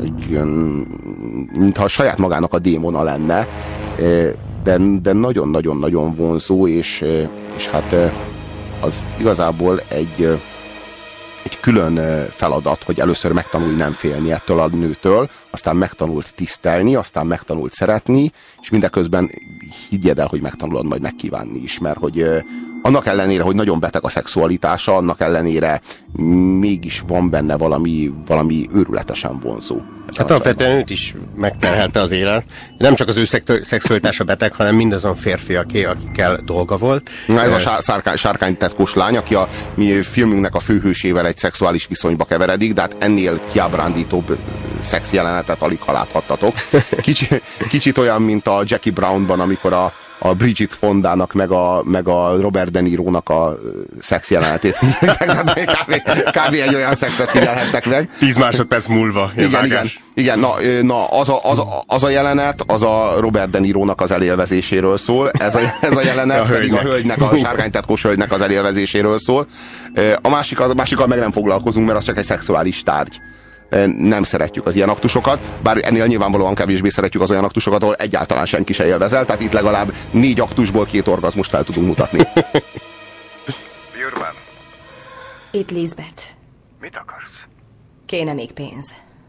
mintha saját magának a démona lenne, de nagyon-nagyon-nagyon vonzó, és hát az igazából egy külön feladat, hogy először megtanulj nem félni ettől a nőtől, aztán megtanult tisztelni, aztán megtanult szeretni, és mindeközben higgyed el, hogy megtanulod majd megkívánni is, mert hogy annak ellenére, hogy nagyon beteg a szexualitása, annak ellenére mégis van benne valami őrületesen vonzó. Hát alapvetően őt is megterhelte az élet. Nem csak az ő szexualitása beteg, hanem mindazon férfiaké, akikkel dolga volt. Na ez a sárkány tetkós lány, aki a mi filmünknek a főhősével egy szexuális viszonyba keveredik, de hát ennél kiábrándítóbb szex jelenetet alig ha láthattatok. Kicsit olyan, mint a Jackie Brownban, amikor a Bridget Fondának meg a Robert De Nirónak a szex jelenetét figyeljétek, kb. Egy olyan szexet figyelhettek meg. 10 másodperc múlva. Igen, na az a jelenet, az a Robert De Nirónak az elélvezéséről szól, ez a jelenet pedig a hölgynek, a sárkánytetkós hölgynek az elélvezéséről szól. A másikkal meg nem foglalkozunk, mert az csak egy szexuális tárgy. Nem szeretjük az ilyen aktusokat, bár ennél nyilvánvalóan kevésbé szeretjük az olyan aktusokat, ahol egyáltalán senki se élvezel, tehát itt legalább 4 aktusból 2 orgazmust fel tudunk mutatni. Jurvan. Itt Lisbeth. Mit akarsz? Kéne még pénz.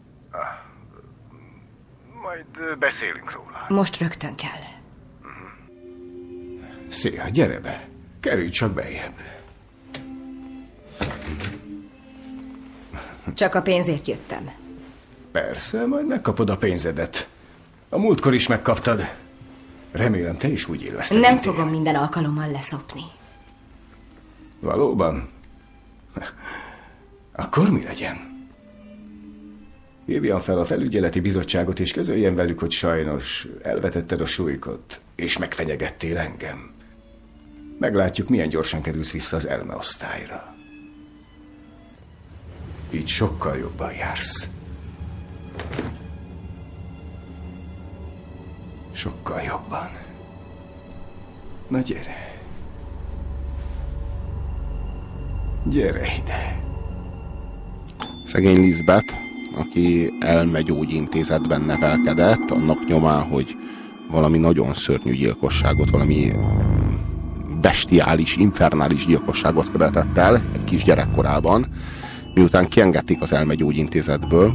Majd beszélünk róla. Most rögtön kell. Szia, gyere be. Kerülj csak bejebb. Csak a pénzért jöttem. Persze, majd megkapod a pénzedet. A múltkor is megkaptad. Remélem, te is úgy élvezted. Nem fogom minden alkalommal leszopni. Valóban? Akkor mi legyen? Hívjam fel a felügyeleti bizottságot, és közöljen velük, hogy sajnos elvetetted a súlykot, és megfenyegettél engem. Meglátjuk, milyen gyorsan kerülsz vissza az elme osztályra. Így sokkal jobban jársz. Sokkal jobban. Na gyere. Gyere ide. Szegény Lisbeth, aki elmegyógyintézetben nevelkedett, annak nyomán, hogy valami nagyon szörnyű gyilkosságot, valami bestiális, infernális gyilkosságot követett el egy kis gyerekkorában, miután kiengedték az elmegyógyintézetből,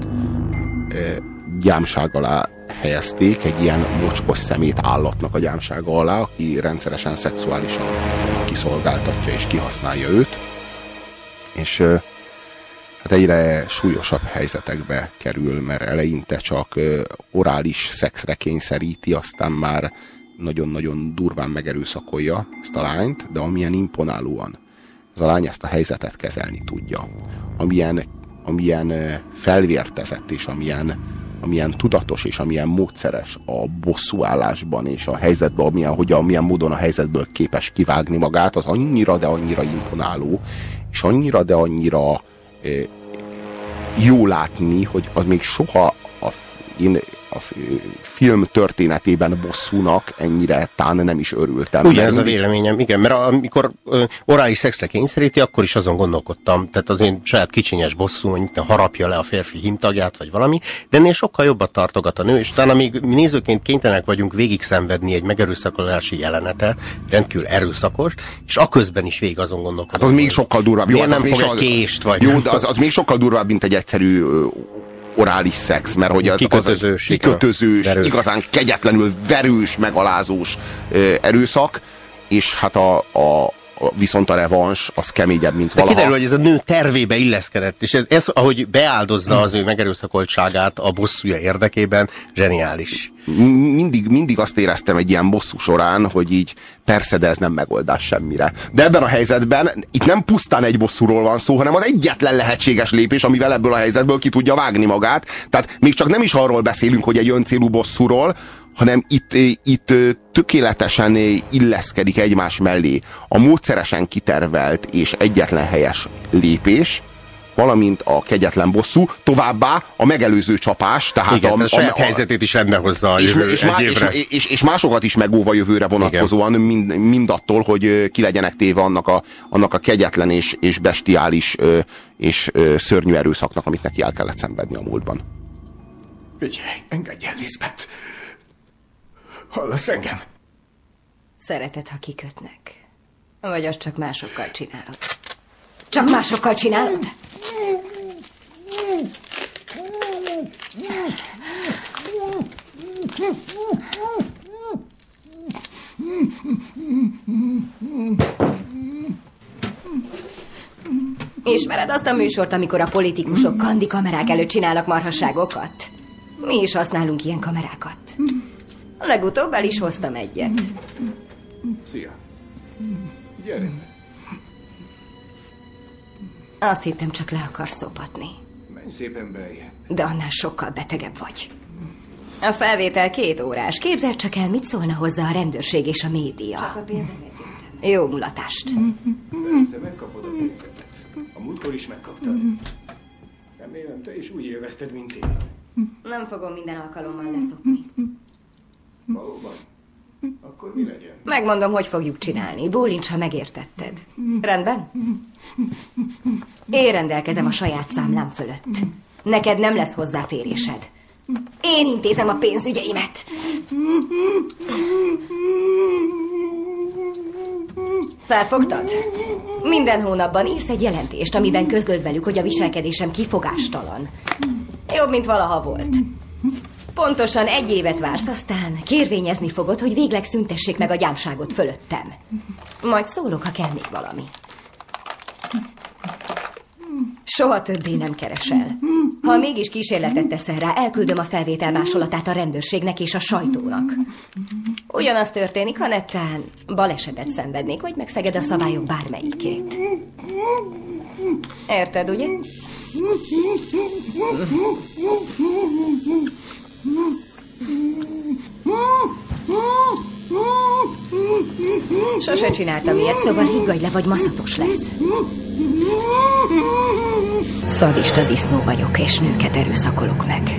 gyámság alá helyezték, egy ilyen mocskos szemét állatnak a gyámsága alá, aki rendszeresen szexuálisan kiszolgáltatja és kihasználja őt, és hát egyre súlyosabb helyzetekbe kerül, mert eleinte csak orális szexre kényszeríti, aztán már nagyon-nagyon durván megerőszakolja ezt a lányt, de amilyen imponálóan ez a lány ezt a helyzetet kezelni tudja. Amilyen felvértezett, és amilyen tudatos, és amilyen módszeres a bosszúállásban, és a helyzetben, amilyen módon a helyzetből képes kivágni magát, az annyira, de annyira imponáló, és annyira, de annyira jó látni, hogy az még soha én film történetében bosszúnak ennyire tán nem is örültem. Ugye ez a véleményem, igen, mert amikor orális szexre kényszeríti, akkor is azon gondolkodtam, tehát az én saját kicsinyes bosszú, hogy harapja le a férfi hímtagját, vagy valami, de ennél sokkal jobbat tartogat a nő, és utána még mi nézőként kénytelenek vagyunk végig szenvedni egy megerőszakolási jelenetet, rendkívül erőszakos, és aközben is végig azon gondolkodom. Hát az még sokkal durvább. Jó, nem fog egy kést, vagy... Jó, de az még sokkal durvább, mint egy egyszerű orális szex, mert hogy az kikötözős, igazán kegyetlenül verős, megalázós erőszak, és hát viszont a revans az keményebb, mint valaha. Kiderül, hogy ez a nő tervébe illeszkedett, és ez ahogy beáldozza az ő megerőszakoltságát a bosszúja érdekében, zseniális. Mindig azt éreztem egy ilyen bosszú során, hogy így persze, de ez nem megoldás semmire. De ebben a helyzetben itt nem pusztán egy bosszúról van szó, hanem az egyetlen lehetséges lépés, amivel ebből a helyzetből ki tudja vágni magát. Tehát még csak nem is arról beszélünk, hogy egy öncélú bosszúról, hanem itt tökéletesen illeszkedik egymás mellé a módszeresen kitervelt és egyetlen helyes lépés, valamint a kegyetlen bosszú, továbbá a megelőző csapás, tehát igen, a saját helyzetét is rendbe hozza a jövő egy évre. És másokat is megóva jövőre vonatkozóan, mindattól, hogy ki legyenek téve annak a kegyetlen és bestiális és szörnyű erőszaknak, amit neki el kellett szenvedni a múltban. Figyelj, engedj el, Lisbeth! Hallasz engem? Szereted, ha kikötnek? Vagy azt csak másokkal csinálod? Csak másokkal csinálod? Ismered azt a műsort, amikor a politikusok kandikamerák előtt csinálnak marhasságokat? Mi is használunk ilyen kamerákat. Legutóbb el is hoztam egyet. Szia. Gyere. Azt hittem, csak le akarsz szopatni. Menj szépen beljebb. De annál sokkal betegebb vagy. A felvétel 2 órás. Képzeld csak el, mit szólna hozzá a rendőrség és a média. Csak a pénzemet jöttem. Jó mulatást. Persze, megkapod a pénzemet. A múltkor is megkaptad. Remélem, te is úgy élvezted, mint én. Nem fogom minden alkalommal leszopni. Valóban? Akkor mi legyen? Megmondom, hogy fogjuk csinálni. Bólincs, ha megértetted. Rendben? Én rendelkezem a saját számlám fölött. Neked nem lesz hozzáférésed. Én intézem a pénzügyeimet. Felfogtad? Minden hónapban írsz egy jelentést, amiben közlöd velük, hogy a viselkedésem kifogástalan. Jobb, mint valaha volt. Pontosan 1 évet vársz, aztán kérvényezni fogod, hogy végleg szüntessék meg a gyámságot fölöttem. Majd szólok, ha kell még valami. Soha többé nem keresel. Ha mégis kísérletet teszel rá, elküldöm a felvétel másolatát a rendőrségnek és a sajtónak. Ugyanaz történik, ha nettán balesetet szenvednék, vagy megszeged a szabályok bármelyikét. Érted, ugye? Sose csináltam ilyet, szóval higgadj le, vagy maszatos lesz. Szadista disznó vagyok, és nőket erőszakolok meg.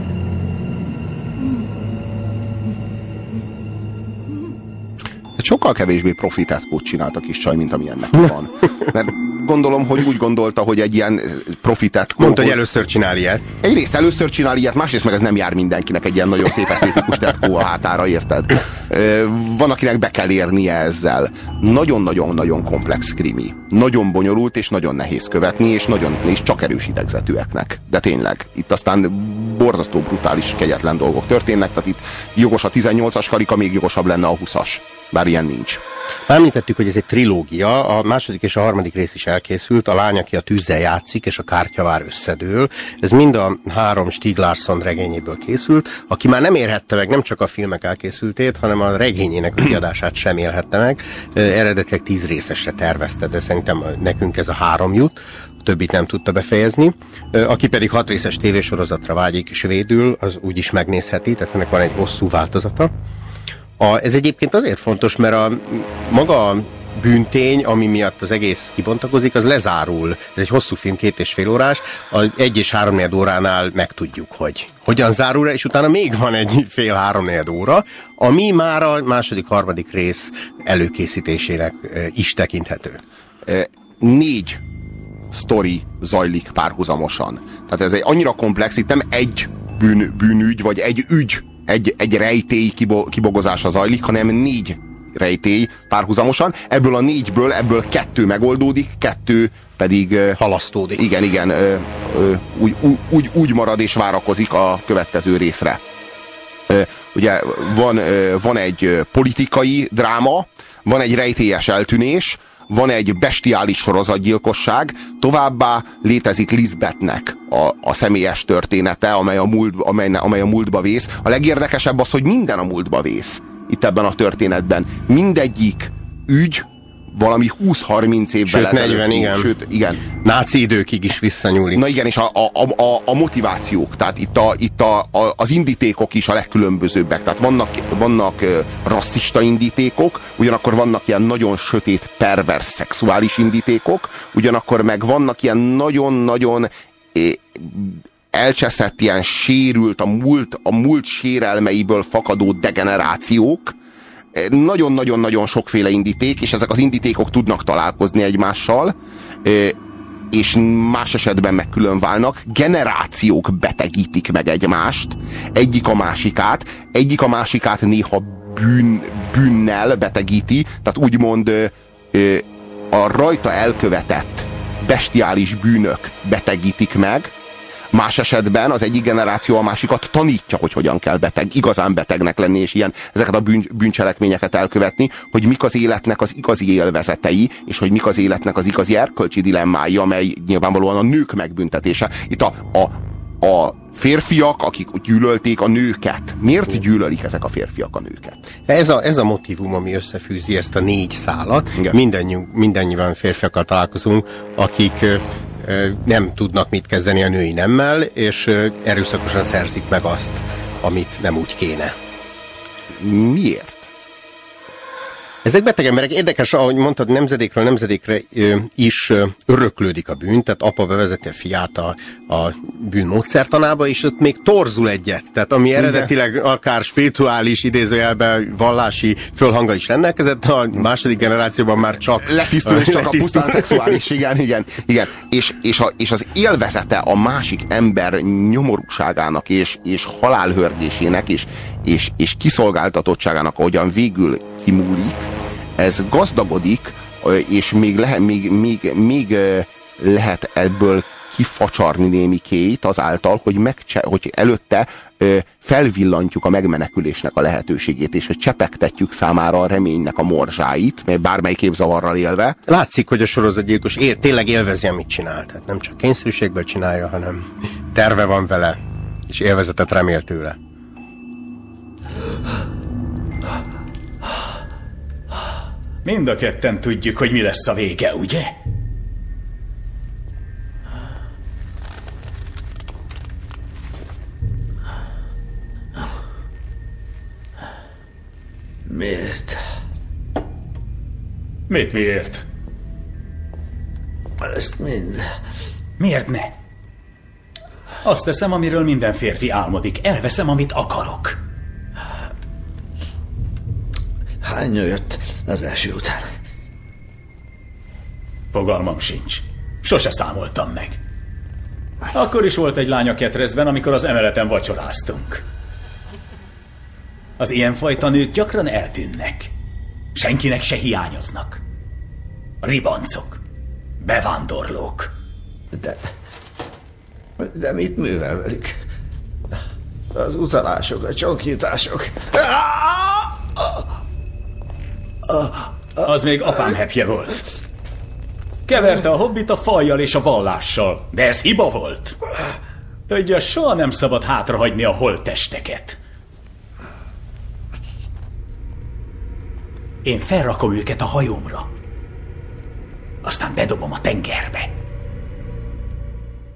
Sokkal kevésbé profi tetkót csinált a kis csaj, mint amilyennek van. Mert gondolom, hogy úgy gondolta, hogy egy ilyen profi tetkóhoz... Mondta, hogy először csinál ilyet. Egyrészt először csinál ilyet, másrészt meg ez nem jár mindenkinek egy ilyen nagyon szép esztétikus tetkó a hátára, érted? Van, akinek be kell érnie ezzel. Nagyon-nagyon-nagyon komplex krimi. Nagyon bonyolult, és nagyon nehéz követni, és csak erős idegzetűeknek. De tényleg, itt aztán borzasztó brutális, kegyetlen dolgok történnek, tehát itt jogos a 18-as karika, még jogosabb lenne a 20-as. Bár ilyen nincs. Említettük, hogy ez egy trilógia, a második és a harmadik rész is elkészült, a lány, aki a tűzzel játszik, és a kártyavár összedől. Ez mind a 3 Stieg Larsson regényéből készült, aki már nem érhette meg nem csak a filmek elkészültét, hanem a regényének a kiadását sem élhette meg. Eredetileg 10 részesre tervezte, de szerintem nekünk ez a 3 jut. Többit nem tudta befejezni. Aki pedig 6 részes tévésorozatra vágyik svédül, az úgy is megnézheti, tehát ennek van egy hosszú változata. Ez egyébként azért fontos, mert maga bűntény, ami miatt az egész kibontakozik, az lezárul. Ez egy hosszú film, 2,5 órás, az 1 és 3,4 óránál megtudjuk, hogy hogyan zárul, és utána még van egy fél 3,4 óra, ami már a második, harmadik rész előkészítésének is tekinthető. 4 sztori zajlik párhuzamosan. Tehát ez egy annyira komplex, itt nem egy bűnügy, vagy egy ügy, egy rejtély kibogozása zajlik, hanem 4 rejtély párhuzamosan. Ebből a 4-ből 2 megoldódik, 2 pedig halasztódik. Igen, úgy marad és várakozik a következő részre. Ugye van egy politikai dráma, van egy rejtélyes eltűnés, van egy bestiális sorozatgyilkosság, továbbá létezik Lisbethnek a személyes története, amely a múltba vész. A legérdekesebb az, hogy minden a múltba vész itt ebben a történetben. Mindegyik ügy valami 20-30 évvel ezelőtt. 40, igen. Sőt, igen. Náci időkig is visszanyúlik. Na igen, és a motivációk, tehát itt az indítékok is a legkülönbözőbbek. Tehát vannak rasszista indítékok, ugyanakkor vannak ilyen nagyon sötét, pervers szexuális indítékok, ugyanakkor meg vannak ilyen nagyon-nagyon elcseszett, ilyen sérült, a múlt sérelmeiből fakadó degenerációk. Nagyon-nagyon-nagyon sokféle indíték, és ezek az indítékok tudnak találkozni egymással, és más esetben meg külön válnak. Generációk betegítik meg egymást, egyik a másikát néha bűnnel betegíti, tehát úgymond a rajta elkövetett bestiális bűnök betegítik meg. Más esetben az egyik generáció a másikat tanítja, hogy hogyan kell igazán betegnek lenni, és ezeket a bűncselekményeket elkövetni, hogy mik az életnek az igazi élvezetei, és hogy mik az életnek az igazi erkölcsi dilemmái, amely nyilvánvalóan a nők megbüntetése. Itt a férfiak, akik gyűlölték a nőket. Miért gyűlölik ezek a férfiak a nőket? Ez a motívum, ami összefűzi ezt a 4 szálat. Mindennyian férfiakkal találkozunk, akik nem tudnak mit kezdeni a női nemmel, és erőszakosan szerzik meg azt, amit nem úgy kéne. Miért? Ezek beteg emberek. Érdekes, ahogy mondtad, nemzedékről nemzedékre is öröklődik a bűn, tehát apa bevezeti a fiát a bűn módszertanába, és ott még torzul egyet. Tehát ami eredetileg akár spirituális, idézőjelben vallási fölhanggal is rendelkezett, a második generációban már csak letisztul, és csak a pusztán szexuális. Igen. És az élvezete a másik ember nyomorúságának és halálhörgésének és kiszolgáltatottságának, ahogyan végül kimúlik, ez gazdagodik, és még lehet ebből kifacsarni némi kéit azáltal, hogy előtte felvillantjuk a megmenekülésnek a lehetőségét, és hogy csepegtetjük számára a reménynek a morzsáit, bármely képzavarral élve. Látszik, hogy a sorozatgyilkos tényleg élvezi, amit csinál. Tehát nem csak kényszerűségből csinálja, hanem terve van vele, és élvezetet remél tőle. Mind a ketten tudjuk, hogy mi lesz a vége, ugye? Miért? Miért? Ezt mind. Miért ne? Azt teszem, amiről minden férfi álmodik. Elveszem, amit akarok. Hány jött az első után? Fogalmam sincs. Sose számoltam meg. Akkor is volt egy lány a Ketrezben, amikor az emeleten vacsoráztunk. Az ilyenfajta nők gyakran eltűnnek. Senkinek se hiányoznak. Ribancok. Bevándorlók. De mit művel velük? Az utalások, a csonkítások. Az még apám hepje volt. Keverte a hobbit a fajjal és a vallással, de ez hiba volt. Ugye soha nem szabad hátrahagyni a holttesteket. Én felrakom őket a hajómra. Aztán bedobom a tengerbe.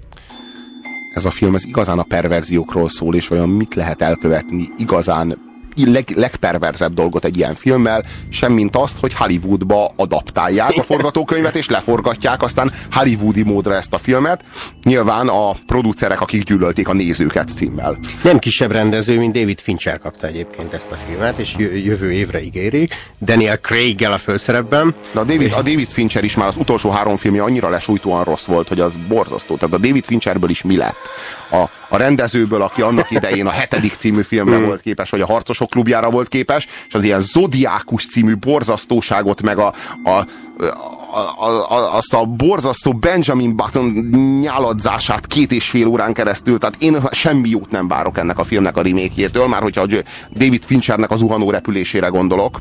Ez a film igazán a perverziókról szól, és vajon mit lehet elkövetni igazán legperverzebb dolgot egy ilyen filmmel, semmint azt, hogy Hollywoodba adaptálják a forgatókönyvet, és leforgatják aztán hollywoodi módra ezt a filmet. Nyilván a producerek, akik gyűlölték a nézőket címmel. Nem kisebb rendező, mint David Fincher kapta egyébként ezt a filmet, és jövő évre ígérik. Daniel Craig-gel a főszerepben. De a David Fincher is már az utolsó 3 filmje annyira lesújtóan rossz volt, hogy az borzasztó. Tehát a David Fincherből is mi lett? A rendezőből, aki annak idején a 7. című filmre volt képes, vagy a Harcosok klubjára volt képes, és az ilyen Zodiákus című borzasztóságot, meg azt a borzasztó Benjamin Button nyáladzását 2,5 órán keresztül, tehát én semmi jót nem várok ennek a filmnek a remake-jétől, már hogyha David Finchernek az zuhanó repülésére gondolok.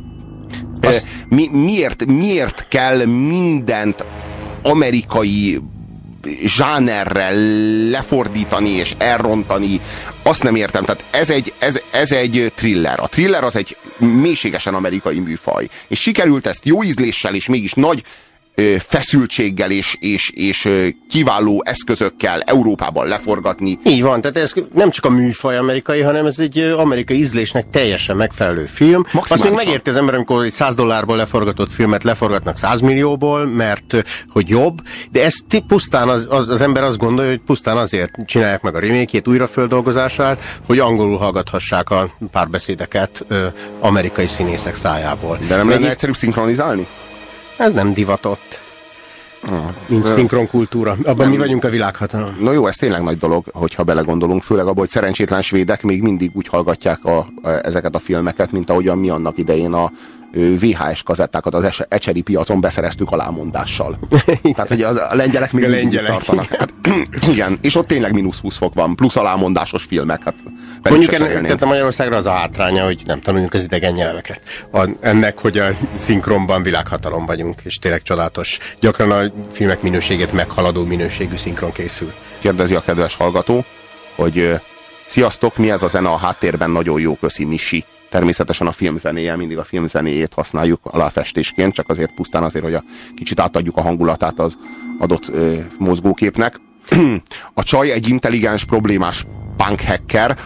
Miért kell mindent amerikai zsánerrel lefordítani és elrontani, azt nem értem. Tehát ez egy thriller. A thriller az egy mélységesen amerikai műfaj. És sikerült ezt jó ízléssel és mégis nagy feszültséggel és kiváló eszközökkel Európában leforgatni. Így van, tehát ez nem csak a műfaj amerikai, hanem ez egy amerikai ízlésnek teljesen megfelelő film. Azt még megérti az ember, amikor egy $100 leforgatott filmet leforgatnak 100 millióból, mert hogy jobb, de ez pusztán az ember azt gondolja, hogy pusztán azért csinálják meg a remake-jét, újrafeldolgozását, hogy angolul hallgathassák a párbeszédeket amerikai színészek szájából. De nem lenne egyszerűbb szinkronizálni? Ez nem divatott. Nincs szinkronkultúra. Abban mi vagyunk a világhatalom. No jó, ez tényleg nagy dolog, hogyha belegondolunk, főleg abban, hogy szerencsétlen svédek még mindig úgy hallgatják ezeket a filmeket, mint ahogyan mi annak idején a VHS kazettákat az ecseri piacon beszereztük alámondással. Tehát, hogy a lengyelek még mindig tartanak. Hát, igen, és ott tényleg -20 fok van, plusz alámondásos filmek. Hát, mondjuk ennek a Magyarországra az a hátránya, hogy nem tanuljuk az idegen nyelveket. Ennek, hogy a szinkronban világhatalom vagyunk, és tényleg csodálatos. Gyakran a filmek minőségét meghaladó minőségű szinkron készül. Kérdezi a kedves hallgató, hogy sziasztok, mi ez a zene a háttérben, nagyon jó, köszi Misi. Természetesen a filmzenéje, mindig a filmzenéjét használjuk aláfestésként, csak azért pusztán azért, hogy kicsit átadjuk a hangulatát az adott mozgóképnek. A csaj egy intelligens, problémás punk hacker,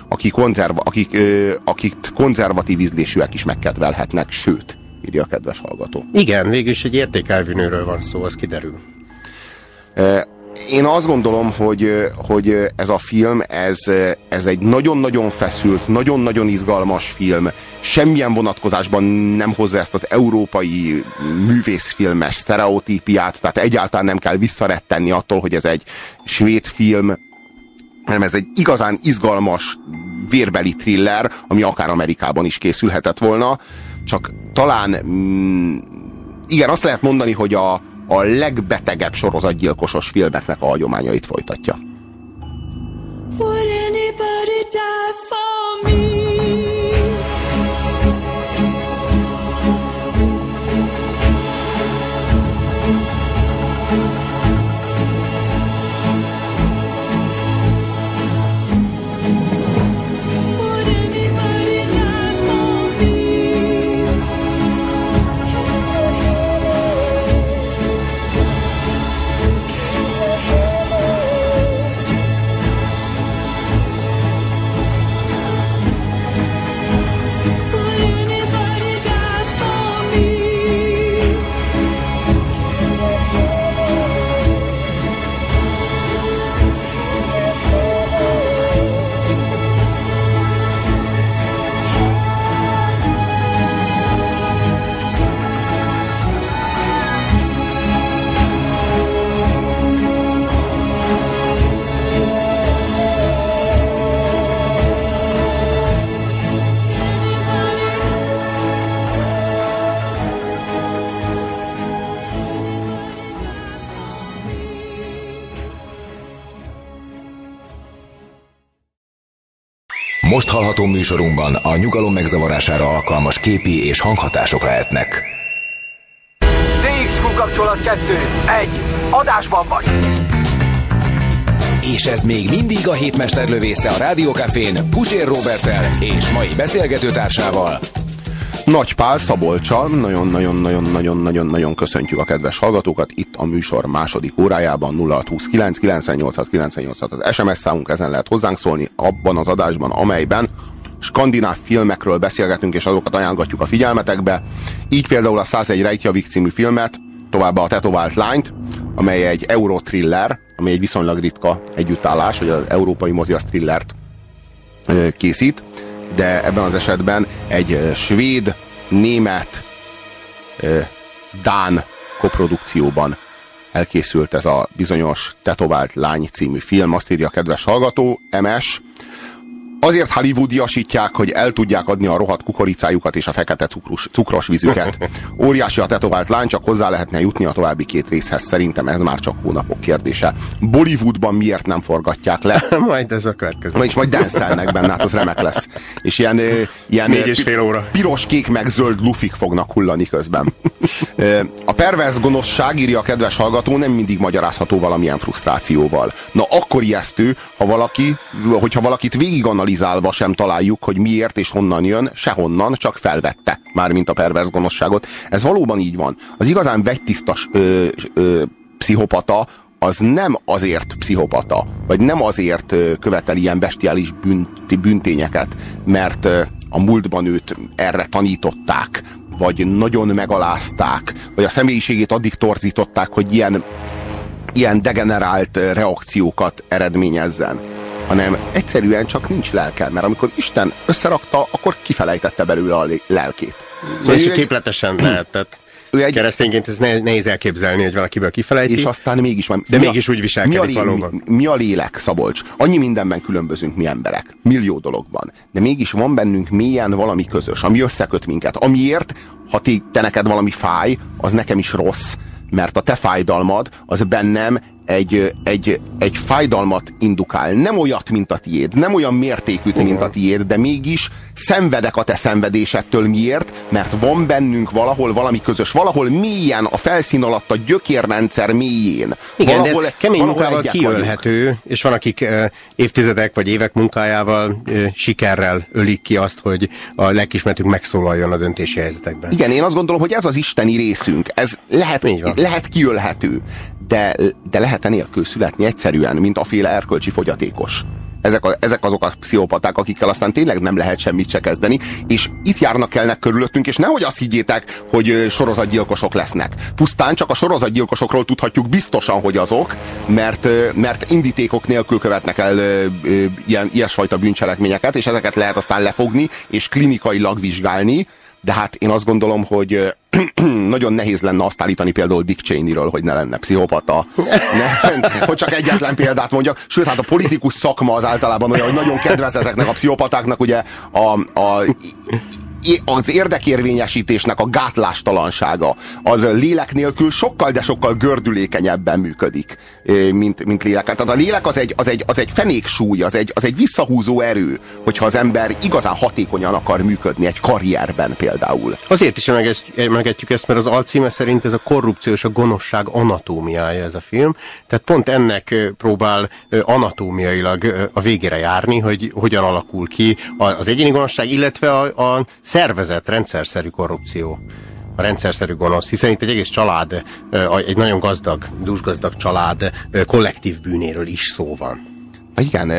akik konzervatív ízlésűek is megkedvelhetnek, sőt, írja a kedves hallgató. Igen, végülis egy értékelvű nőről van szó, az kiderül. Én azt gondolom, hogy ez a film, ez egy nagyon-nagyon feszült, nagyon-nagyon izgalmas film. Semmilyen vonatkozásban nem hozza ezt az európai művészfilmes sztereotípiát, tehát egyáltalán nem kell visszarettenni attól, hogy ez egy svéd film, hanem ez egy igazán izgalmas, vérbeli thriller, ami akár Amerikában is készülhetett volna. Csak talán, igen, azt lehet mondani, hogy a legbetegebb sorozatgyilkosos filmeknek a hagyományait folytatja. Would anybody die for me? Most hallható műsorunkban a nyugalom megzavarására alkalmas képi és hanghatások lehetnek. TXQ kapcsolat 2. 1. Adásban vagy! És ez még mindig a hétmesterlövésze a Rádió Cafén Puzsér Roberttel és mai beszélgetőtársával, Nagy Pál Szabolccsal. Nagyon-nagyon köszöntjük a kedves hallgatókat itt a műsor második órájában. 0629 98 98 az SMS számunk, ezen lehet hozzánk szólni abban az adásban, amelyben skandináv filmekről beszélgetünk, és azokat ajánlgatjuk a figyelmetekbe. Így például a 101 Reykjavik című filmet, továbbá a Tetovált lányt, amely egy eurotriller, ami egy viszonylag ritka együttállás, hogy az európai mozi az thrillert készít, de ebben az esetben egy svéd, német, dán koprodukcióban elkészült ez a bizonyos Tetovált lány című film. Azt írja a kedves hallgató, MS. Azért hollywoodiasítják, hogy el tudják adni a rohadt kukoricájukat és a fekete cukros vízüket. Óriási a Tetovált lány, csak hozzá lehetne jutni a további 2 részhez. Szerintem ez már csak hónapok kérdése. Bollywoodban miért nem forgatják le? Majd ez a következő. És majd denszelnek benne, hát az remek lesz. És ilyen 4,5 óra. Piros, kék meg zöld lufik fognak hullani közben. A perverz gonoszság, írja a kedves hallgató, nem mindig magyarázható valamilyen frusztrációval. Na akkor ijesztő, hogyha valakit végiganalizálva sem találjuk, hogy miért és honnan jön, sehonnan, csak felvette, mármint a perverz gonoszságot. Ez valóban így van. Az igazán vegytiszta pszichopata az nem azért pszichopata, vagy nem azért követel ilyen bestiális bűntényeket, mert a múltban őt erre tanították, vagy nagyon megalázták, vagy a személyiségét addig torzították, hogy ilyen degenerált reakciókat eredményezzen, hanem egyszerűen csak nincs lelke, mert amikor Isten összerakta, akkor kifelejtette belőle a lelkét. Szóval és képletesen lehetett. Keresztényként ez nehéz elképzelni, hogy valakiből kifelejti. És aztán mégis van. De mégis úgy viselkedik valóban. Mi a lélek, Szabolcs? Annyi mindenben különbözünk mi emberek. Millió dologban. De mégis van bennünk mélyen valami közös, ami összeköt minket. Amiért, ha te neked valami fáj, az nekem is rossz. Mert a te fájdalmad, az bennem egy fájdalmat indukál. Nem olyat, mint a tiéd. Nem olyan mértékűt, mint a tiéd, de mégis szenvedek a te szenvedésettől. Miért? Mert van bennünk valahol valami közös. Valahol mélyen, a felszín alatt, a gyökérrendszer mélyén. Igen, valahol, de ez kemény munkával kiölhető, és van, akik évtizedek vagy évek munkájával sikerrel ölik ki azt, hogy a lelkiismeretünk megszólaljon a döntési helyzetekben. Igen, én azt gondolom, hogy ez az isteni részünk. Ez lehet kiölhető, de lehet enélkül születni egyszerűen, mint a féle erkölcsi fogyatékos. Ezek azok a pszichopaták, akikkel aztán tényleg nem lehet semmit se kezdeni, és itt járnak elnek körülöttünk, és nehogy azt higgyétek, hogy sorozatgyilkosok lesznek. Pusztán csak a sorozatgyilkosokról tudhatjuk biztosan, hogy azok, mert indítékok nélkül követnek el ilyesfajta bűncselekményeket, és ezeket lehet aztán lefogni, és klinikailag vizsgálni, de hát én azt gondolom, hogy nagyon nehéz lenne azt állítani például Dick Cheneyről, hogy ne lenne pszichopata. Hogy csak egyetlen példát mondjak. Sőt, hát a politikus szakma az általában olyan, hogy nagyon kedvez ezeknek a pszichopatáknak, ugye az érdekérvényesítésnek a gátlástalansága, az lélek nélkül sokkal, de sokkal gördülékenyebben működik, mint lélekkel. Tehát a lélek az egy fenéksúly, az egy visszahúzó erő, hogyha az ember igazán hatékonyan akar működni egy karrierben például. Azért is emlegetjük ezt, mert az alcíme szerint ez a korrupció és a gonoszság anatómiája ez a film. Tehát pont ennek próbál anatómiailag a végére járni, hogy hogyan alakul ki az egyéni gonoszság, illetve a szervezett, rendszerszerű korrupció. A rendszerszerű gonosz, hiszen itt egy egész család, egy nagyon gazdag, dúsgazdag család kollektív bűnéről is szó van. Igen,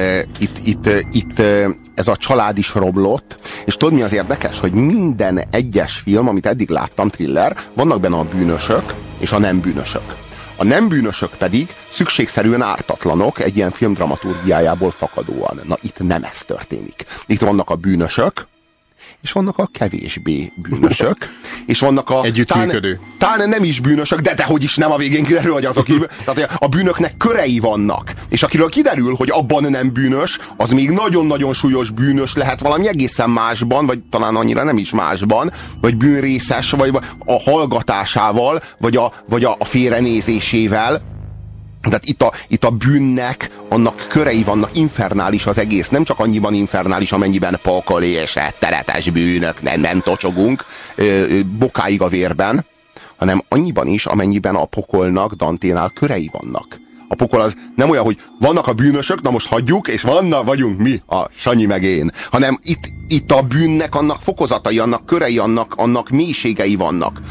itt ez a család is romlott, és tudod mi az érdekes, hogy minden egyes film, amit eddig láttam, thriller, vannak benne a bűnösök és a nem bűnösök. A nem bűnösök pedig szükségszerűen ártatlanok egy ilyen film dramaturgiájából fakadóan. Na itt nem ez történik. Itt vannak a bűnösök, és vannak a kevésbé bűnösök, és vannak a együttműködő. Talán nem is bűnösök, de dehogy is nem, a végén kiderül, hogy azok is. Tehát a bűnöknek körei vannak. És akiről kiderül, hogy abban nem bűnös, az még nagyon-nagyon súlyos bűnös lehet valami egészen másban, vagy talán annyira nem is másban, vagy bűnrészes, vagy a hallgatásával, vagy a félrenézésével. Tehát itt a bűnnek annak körei vannak, infernális az egész. Nem csak annyiban infernális, amennyiben pokoli és rettenetes bűnök, nem tocsogunk bokáig a vérben, hanem annyiban is, amennyiben a pokolnak Danténál körei vannak. A pokol az nem olyan, hogy vannak a bűnösök, na most hagyjuk, és vagyunk mi, a Sanyi meg én. Hanem itt a bűnnek annak fokozatai, annak körei, annak mélységei vannak.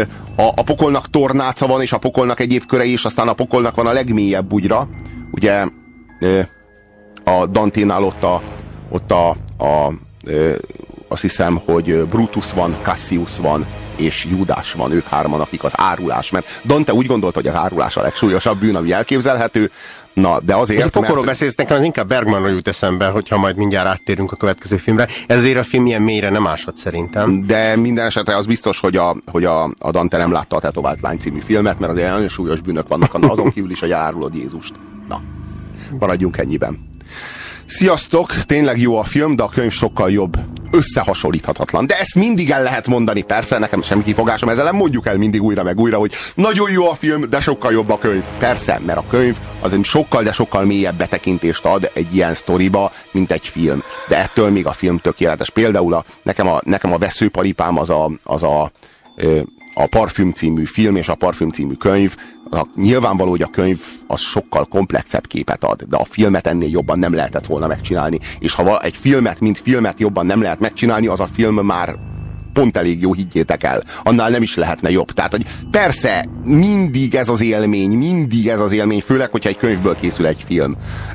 A pokolnak tornáca van, és a pokolnak egyéb körei, és aztán a pokolnak van a legmélyebb bugyra. Ugye a Danténál ott a azt hiszem, hogy Brutus van, Cassius van, és Júdás van, ők hárman, akik az árulás, mert Dante úgy gondolta, hogy az árulás a legsúlyosabb bűn, ami elképzelhető, na, de azért... Hogy pokorról beszélsz, nekem az inkább Bergmanra jut eszembe, hogyha majd mindjárt áttérünk a következő filmre. Ezért a film ilyen mélyre nem áshat szerintem. De minden esetre az biztos, hogy a Dante nem látta a Tetovált lány című filmet, mert azért nagyon súlyos bűnök vannak, azon kívül is, hogy elárulod Jézust. Na, maradjunk ennyiben. Sziasztok, tényleg jó a film, de a könyv sokkal jobb. Összehasonlíthatatlan. De ezt mindig el lehet mondani, persze, nekem semmi kifogásom, ezzel nem mondjuk el mindig újra meg újra, hogy nagyon jó a film, de sokkal jobb a könyv. Persze, mert a könyv az sokkal, de sokkal mélyebb betekintést ad egy ilyen sztoriba, mint egy film. De ettől még a film tökéletes. Például nekem a Veszőparipám az a Parfüm című film és a Parfüm című könyv. Nyilvánvaló, hogy a könyv az sokkal komplexebb képet ad, de a filmet ennél jobban nem lehetett volna megcsinálni. És ha egy filmet, mint filmet jobban nem lehet megcsinálni, az a film már pont elég jó, higgyétek el. Annál nem is lehetne jobb. Tehát, hogy persze, mindig ez az élmény, főleg, hogyha egy könyvből készül egy film.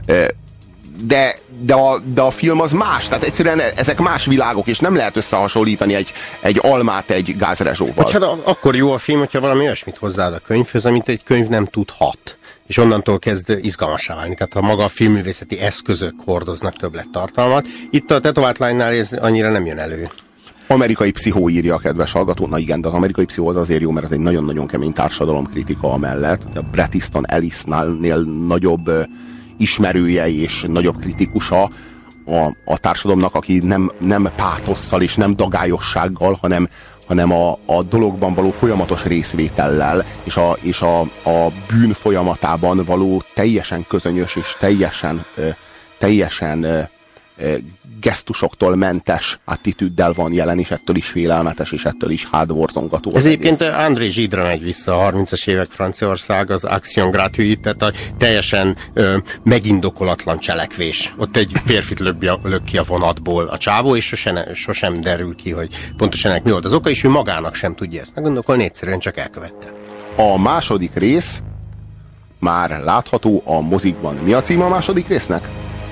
De a film az más, tehát egyszerűen ezek más világok, és nem lehet összehasonlítani egy almát egy gázrezsóval. Hát akkor jó a film, hogyha valami olyasmit hozzáad a könyvhöz, amit egy könyv nem tudhat. És onnantól kezd izgalmassá válni. Tehát ha maga a filmművészeti eszközök hordoznak többlettartalmat. Itt a Tetovált lánynál ez annyira nem jön elő. Amerikai Pszichó írja a kedves hallgató. Na igen, de az Amerikai Pszichó az azért jó, mert ez egy nagyon-nagyon kemény társadalomkritika amellett. A Bret Easton Ellisnél nagyobb ismerője és nagyobb kritikusa a társadalomnak, aki nem pátosszal és nem dagályossággal, hanem a dologban való folyamatos részvétellel és a bűn folyamatában való teljesen közönyös és teljesen gesztusoktól mentes attitűddel van jelen, és ettől is félelmetes, és ettől is hátborzongató. Ez egyébként André Gidra megy vissza a 30-as évek Franciaország, az Action Gratuite, tehát a teljesen megindokolatlan cselekvés. Ott egy férfit lök ki a vonatból a csávó, és sosem derül ki, hogy pontosan ennek mi volt az oka, és ő magának sem tudja ezt megindokolni, egyszerűen csak elkövette. A második rész már látható a mozikban. Mi a címe a második résznek?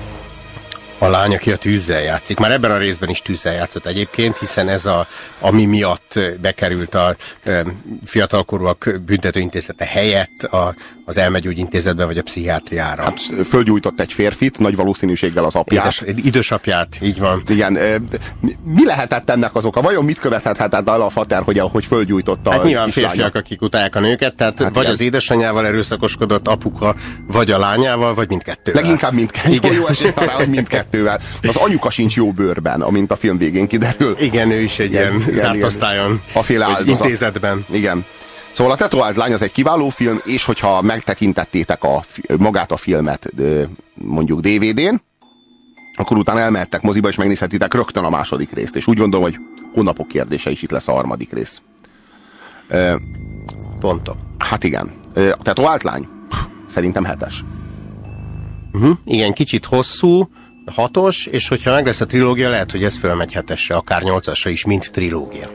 A lány, aki a tűzzel játszik. Már ebben a részben is tűzzel játszott egyébként, hiszen ez ami miatt bekerült a fiatalkorúak büntetőintézete helyett az elmegyógyintézetbe vagy a pszichiátriára. Hát fölgyújtott egy férfit, nagy valószínűséggel az apját. Idősapját, így van. Igen. Mi lehetett ennek az oka? Vajon mit követhetett el a fater, hogy fölgyújtotta hát a nyilván kislánya? Férfiak, akik utálják a nőket, tehát hát vagy igen. Az édesanyjával erőszakoskodott apuka, vagy a lányával, vagy mindkettővel. Leginkább mindkettővel. Jó esély rá, hogy mindkettővel. Az anyuka sincs jó bőrben, amint a film végén kiderül. Igen, ő is egy ilyen zárt osztályon, intézetben. Igen. Szóval a Tetovált lány az egy kiváló film, és hogyha megtekintettétek magát a filmet mondjuk DVD-n, akkor utána elmehettek moziba, és megnézhetitek rögtön a második részt. És úgy gondolom, hogy hónapok kérdése is itt lesz a harmadik rész. Pontom. Hát igen. A Tetovált lány? Szerintem 7-es. Igen, kicsit hosszú, 6-os, és hogyha meg lesz a trilógia, lehet, hogy ez fölmegy 7-esre, akár 8-asra is, mint trilógia.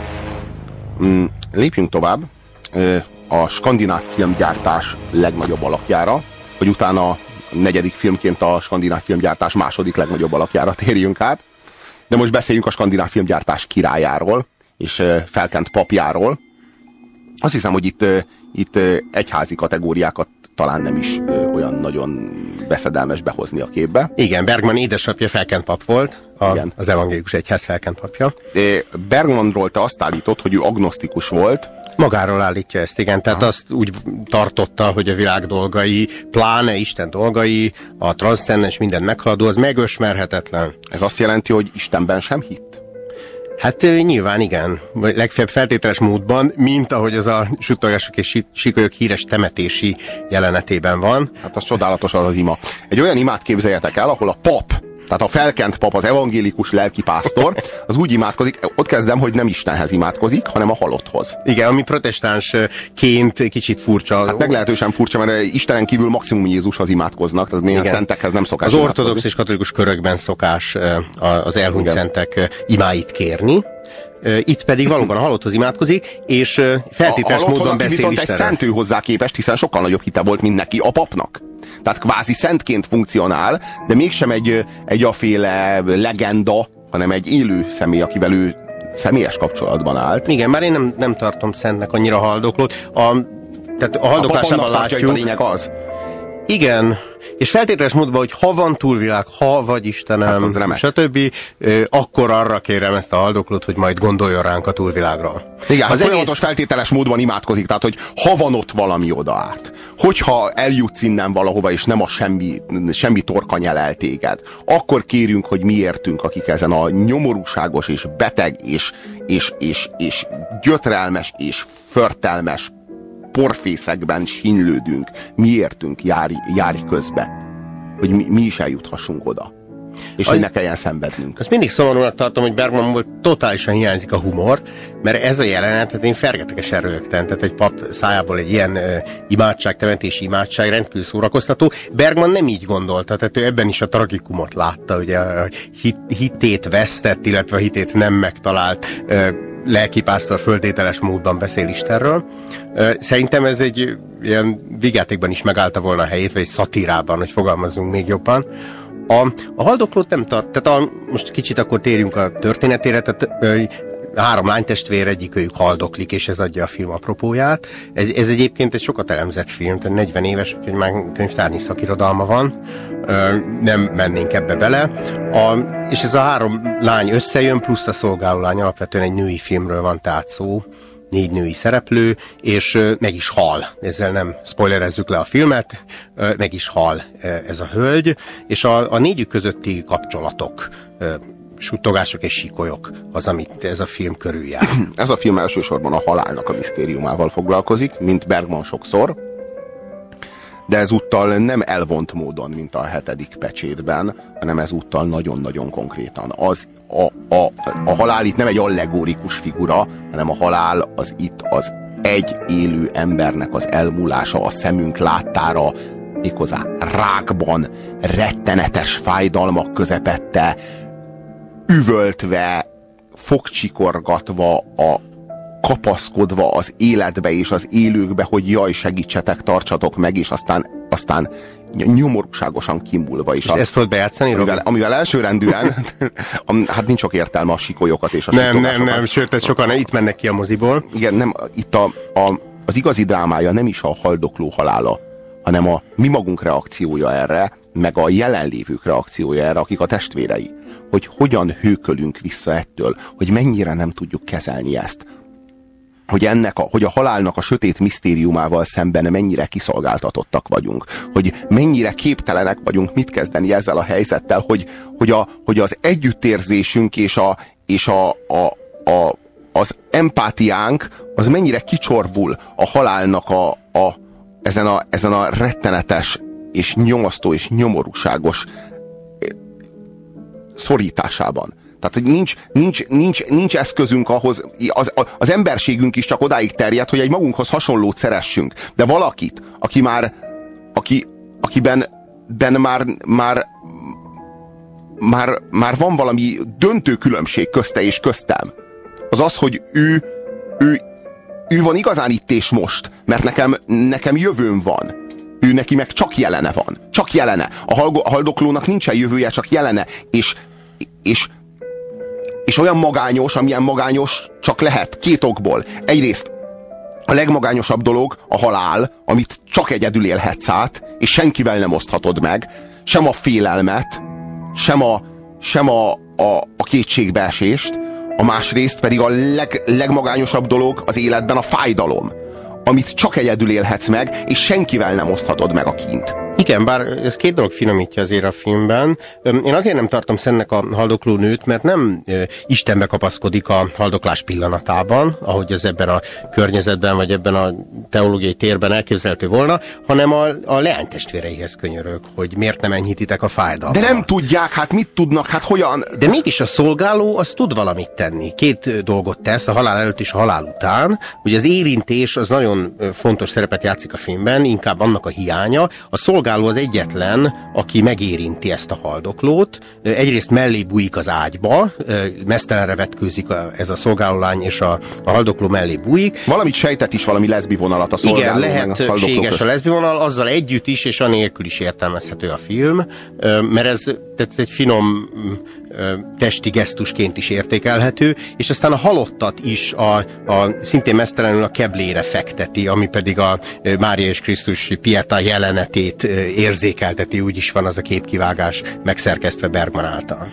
Lépjünk tovább a skandináv filmgyártás legnagyobb alakjára, hogy utána a negyedik filmként a skandináv filmgyártás második legnagyobb alakjára térjünk át. De most beszéljünk a skandináv filmgyártás királyáról, és felkent papjáról. Azt hiszem, hogy itt egyházi kategóriákat talán nem is olyan nagyon veszedelmes behozni a képbe. Igen, Bergman édesapja felkent pap volt, az evangélikus egyház felkent papja. Bergmanról te azt állítod, hogy ő agnosztikus volt. Magáról állítja ezt, igen, tehát azt úgy tartotta, hogy a világ dolgai, pláne Isten dolgai, a transzcendens minden meghaladó, az megösmerhetetlen. Ez azt jelenti, hogy Istenben sem hitt? Hát nyilván igen, vagy legfeljebb feltételes módban, mint ahogy az a suttogások és sikolyok híres temetési jelenetében van. Hát az csodálatos az ima. Egy olyan imát képzeljetek el, ahol a pap, tehát a felkent pap, az evangélikus lelkipásztor, az úgy imádkozik, ott kezdem, hogy nem Istenhez imádkozik, hanem a halotthoz. Igen, ami protestánsként kicsit furcsa. Hát meglehetősen furcsa, mert Istenen kívül maximum Jézushoz imádkoznak, tehát néhány szentekhez nem szokás az ortodox és katolikus körökben szokás az elhunyt szentek imáit kérni. Itt pedig valóban a halotthoz imádkozik, és feltételes módon beszél viszont Istenre. egy szentő hozzá képest, hiszen sokkal nagyobb hite volt, mint neki, a papnak. Tehát kvázi szentként funkcionál, de mégsem egy aféle legenda, hanem egy élő személy, akivel ő személyes kapcsolatban állt. Igen, már én nem tartom szentnek annyira a haldoklót. Tehát a haldoklásában látjuk. A lényeg az. Igen, és feltételes módban, hogy ha van túlvilág, ha vagy Istenem, hát stb., akkor arra kérem ezt a haldoklót, hogy majd gondoljon ránk a túlvilágra. Igen, az folyamatos feltételes módban imádkozik, tehát, hogy ha van ott valami oda át, hogyha eljutsz innen valahova, és nem a semmi torka nyelel téged, akkor kérünk, hogy mi értünk, akik ezen a nyomorúságos és beteg és gyötrelmes és förtelmes porfészekben sínylődünk. Miértünk járj közbe, hogy mi is eljuthassunk oda. És hogy ne kelljen szenvednünk. Azt mindig szomorúnak tartom, hogy Bergmanból totálisan hiányzik a humor, mert ez a jelenet, hát én fergetegesen rögtem, tehát egy pap szájából egy ilyen temetési imádság rendkívül szórakoztató. Bergman nem így gondolta, tehát ő ebben is a tragikumot látta, ugye a hitét vesztett, illetve a hitét nem megtalált lelkipásztor földételes módban beszél Istenről. Szerintem ez egy ilyen vígjátékban is megállta volna a helyét, vagy egy szatírában, hogy fogalmazzunk még jobban. A haldoklót nem tart, tehát most kicsit akkor térjünk a történetére, tehát 3 lánytestvér, egyikőjük haldoklik, és ez adja a film apropóját. Ez egyébként egy sokat elemzett film, tehát 40 éves, úgyhogy már könyvtárnyi szakirodalma van, nem mennénk ebbe bele. És ez a 3 lány összejön, plusz a szolgálólány, alapvetően egy női filmről van tehát szó, 4 női szereplő, és meg is hal. Ezzel nem spoilerezzük le a filmet, meg is hal ez a hölgy, és a 4 közötti kapcsolatok, suttogások és sikolyok az, amit ez a film körüljár. Ez a film elsősorban a halálnak a misztériumával foglalkozik, mint Bergman sokszor, de ezúttal nem elvont módon, mint a 7. pecsétben, hanem ezúttal nagyon-nagyon konkrétan. A halál itt nem egy allegórikus figura, hanem a halál az itt az egy élő embernek az elmúlása a szemünk láttára, méghozzá rákban, rettenetes fájdalmak közepette, üvöltve, fogcsikorgatva, kapaszkodva az életbe és az élőkbe, hogy jaj, segítsetek, tartsatok meg, és aztán nyomorúságosan kimúlva is. Ezt tudod bejátszani, amivel elsőrendűen, hát nincs sok értelme a sikolyokat és a Nem, sőt, sokan itt mennek ki a moziból. Igen, nem, itt az igazi drámája nem is a haldokló halála, hanem a mi magunk reakciója erre, meg a jelenlévők reakciója erre, akik a testvérei. Hogy hogyan hőkölünk vissza ettől, hogy mennyire nem tudjuk kezelni ezt. Hogy a halálnak a sötét misztériumával szemben mennyire kiszolgáltatottak vagyunk. Hogy mennyire képtelenek vagyunk mit kezdeni ezzel a helyzettel, hogy az együttérzésünk és az empátiánk az mennyire kicsorbul a halálnak ezen a rettenetes és nyomasztó és nyomorúságos szorításában. Tehát, hogy nincs eszközünk ahhoz, az emberségünk is csak odáig terjed, hogy egy magunkhoz hasonlót szeressünk. De valakit, akiben már van valami döntő különbség közte és köztem, az az, hogy ő van igazán itt és most, mert nekem jövőm van. Ő neki meg csak jelene van. Csak jelene. A haldoklónak nincsen jövője, csak jelene. És olyan magányos, amilyen magányos csak lehet. 2 okból. Egyrészt a legmagányosabb dolog a halál, amit csak egyedül élhetsz át, és senkivel nem oszthatod meg. Sem a félelmet, sem a kétségbeesést. A másrészt pedig a legmagányosabb dolog az életben a fájdalom, amit csak egyedül élhetsz meg, és senkivel nem oszthatod meg a kint. Igen, bár ez 2 dolog finomítja azért a filmben. Én azért nem tartom szennek a haldokló nőt, mert nem Istenbe kapaszkodik a haldoklás pillanatában, ahogy ez ebben a környezetben, vagy ebben a teológiai térben elképzelhető volna, hanem a leánytestvéreihez könyörög, hogy miért nem enyhítitek a fájdalmat. De nem tudják, hát mit tudnak, hát hogyan? De mégis a szolgáló az tud valamit tenni. 2 dolgot tesz, a halál előtt és a halál után. Ugye az érintés az nagyon fontos szerepet játszik a filmben, inkább annak a hiánya. A szolgáló az egyetlen, aki megérinti ezt a haldoklót. Egyrészt mellé bújik az ágyba, meztelenre vetkőzik ez a szolgálólány, és a haldokló mellé bújik. Valamit sejtett is, valami leszbi vonalat a szolgáló. Igen, lehetséges a leszbi vonal, azzal együtt is, és anélkül is értelmezhető a film, mert ez tehát ez egy finom testi gesztusként is értékelhető, és aztán a halottat is szintén mesztelenül a keblére fekteti, ami pedig a Mária és Krisztus Pietà jelenetét érzékelteti, úgy is van az a képkivágás megszerkesztve Bergman által.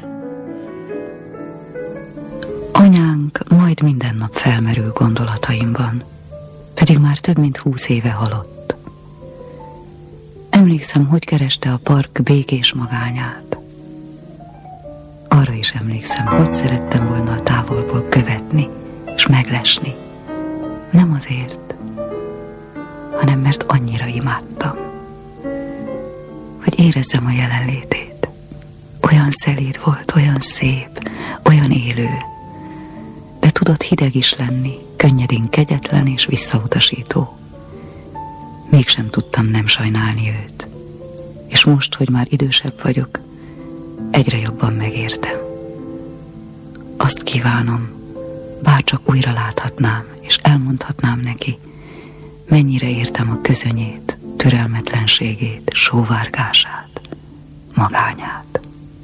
Anyánk majd minden nap felmerül gondolataimban, pedig már több mint 20 éve halott. Emlékszem, hogy kereste a park békés magányát. Arra is emlékszem, hogy szerettem volna a távolból követni és meglesni. Nem azért, hanem mert annyira imádtam, hogy érezzem a jelenlétét. Olyan szelíd volt, olyan szép, olyan élő, de tudott hideg is lenni, könnyedén kegyetlen és visszautasító. Mégsem tudtam nem sajnálni őt. És most, hogy már idősebb vagyok, egyre jobban megértem. Azt kívánom, bárcsak újra láthatnám, és elmondhatnám neki, mennyire értem a közönyét, türelmetlenségét, sóvárgását, magányát.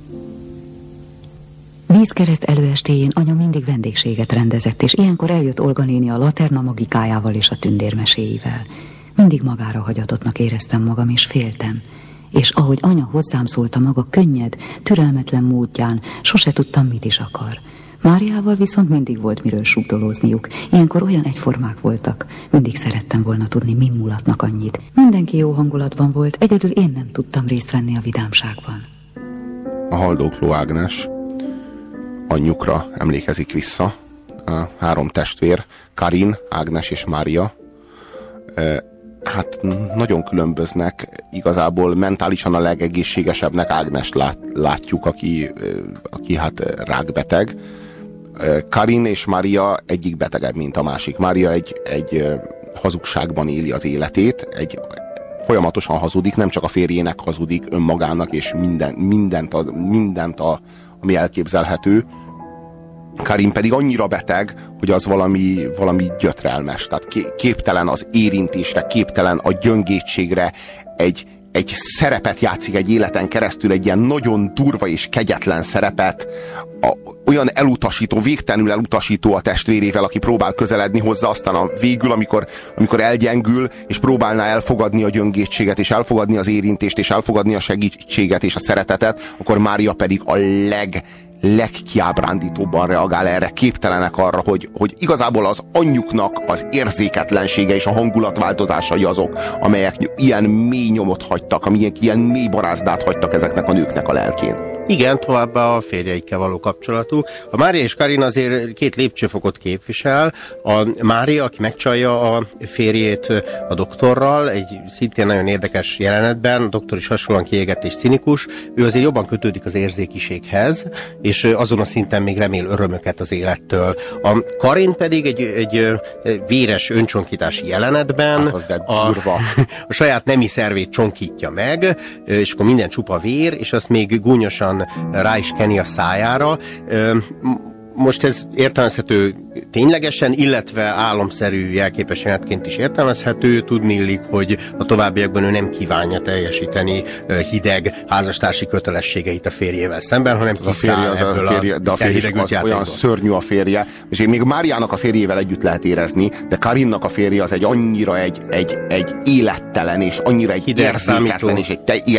Vízkereszt előestéjén anya mindig vendégséget rendezett, és ilyenkor eljött Olga néni a Laterna magikájával és a tündérmeséivel. Mindig magára hagyatottnak éreztem magam, és féltem. És ahogy anya hozzám szólt a maga könnyed, türelmetlen módján, sose tudtam, mit is akar. Máriával viszont mindig volt miről sugdolózniuk. Ilyenkor olyan egyformák voltak. Mindig szerettem volna tudni, mi mulatnak annyit. Mindenki jó hangulatban volt, egyedül én nem tudtam részt venni a vidámságban. A haldokló Ágnes anyjukra emlékezik vissza. A 3 testvér, Karin, Ágnes és Mária. Hát nagyon különböznek. Igazából mentálisan a legegészségesebbnek Ágnest látjuk, aki hát rákbeteg. Karin és Mária egyik betegebb, mint a másik. Mária egy hazugságban éli az életét, folyamatosan hazudik, nem csak a férjének hazudik, önmagának, és mindent ami elképzelhető. Karin pedig annyira beteg, hogy az valami gyötrelmes. Tehát képtelen az érintésre, képtelen a gyöngétségre, egy szerepet játszik egy életen keresztül, egy ilyen nagyon durva és kegyetlen szerepet, olyan elutasító, végtelenül elutasító a testvérével, aki próbál közeledni hozzá, aztán végül, amikor elgyengül, és próbálná elfogadni a gyöngétséget, és elfogadni az érintést, és elfogadni a segítséget és a szeretetet, akkor Mária pedig a legkiábrándítóbban reagál erre, képtelenek arra, hogy igazából az anyjuknak az érzéketlensége és a hangulatváltozásai azok, amelyek ilyen mély nyomot hagytak, amelyek ilyen mély barázdát hagytak ezeknek a nőknek a lelkén. Igen, továbbá a férjeikkel való kapcsolatuk. A Mária és Karin azért 2 lépcsőfokot képvisel. A Mária, aki megcsalja a férjét a doktorral, egy szintén nagyon érdekes jelenetben, a doktor is hasonlóan kiégett és cinikus, ő azért jobban kötődik az érzékiséghez, és azon a szinten még remél örömöket az élettől. A Karin pedig egy véres öncsonkítási jelenetben a saját nemi szervét csonkítja meg, és akkor minden csupa vér, és azt még gúnyosan rá is keni a szájára. Most ez értelmezhető ténylegesen, illetve álomszerű jelképességként is értelmezhető. Tudni illik, hogy a továbbiakban ő nem kívánja teljesíteni hideg házastársi kötelességeit a férjével szemben, hanem kiszáll ebből a hidegült játékból. Olyan szörnyű a férje, és még Máriának a férjével együtt lehet érezni, de Karinnak a férje az egy annyira egy élettelen, és annyira egy érzéketlen, és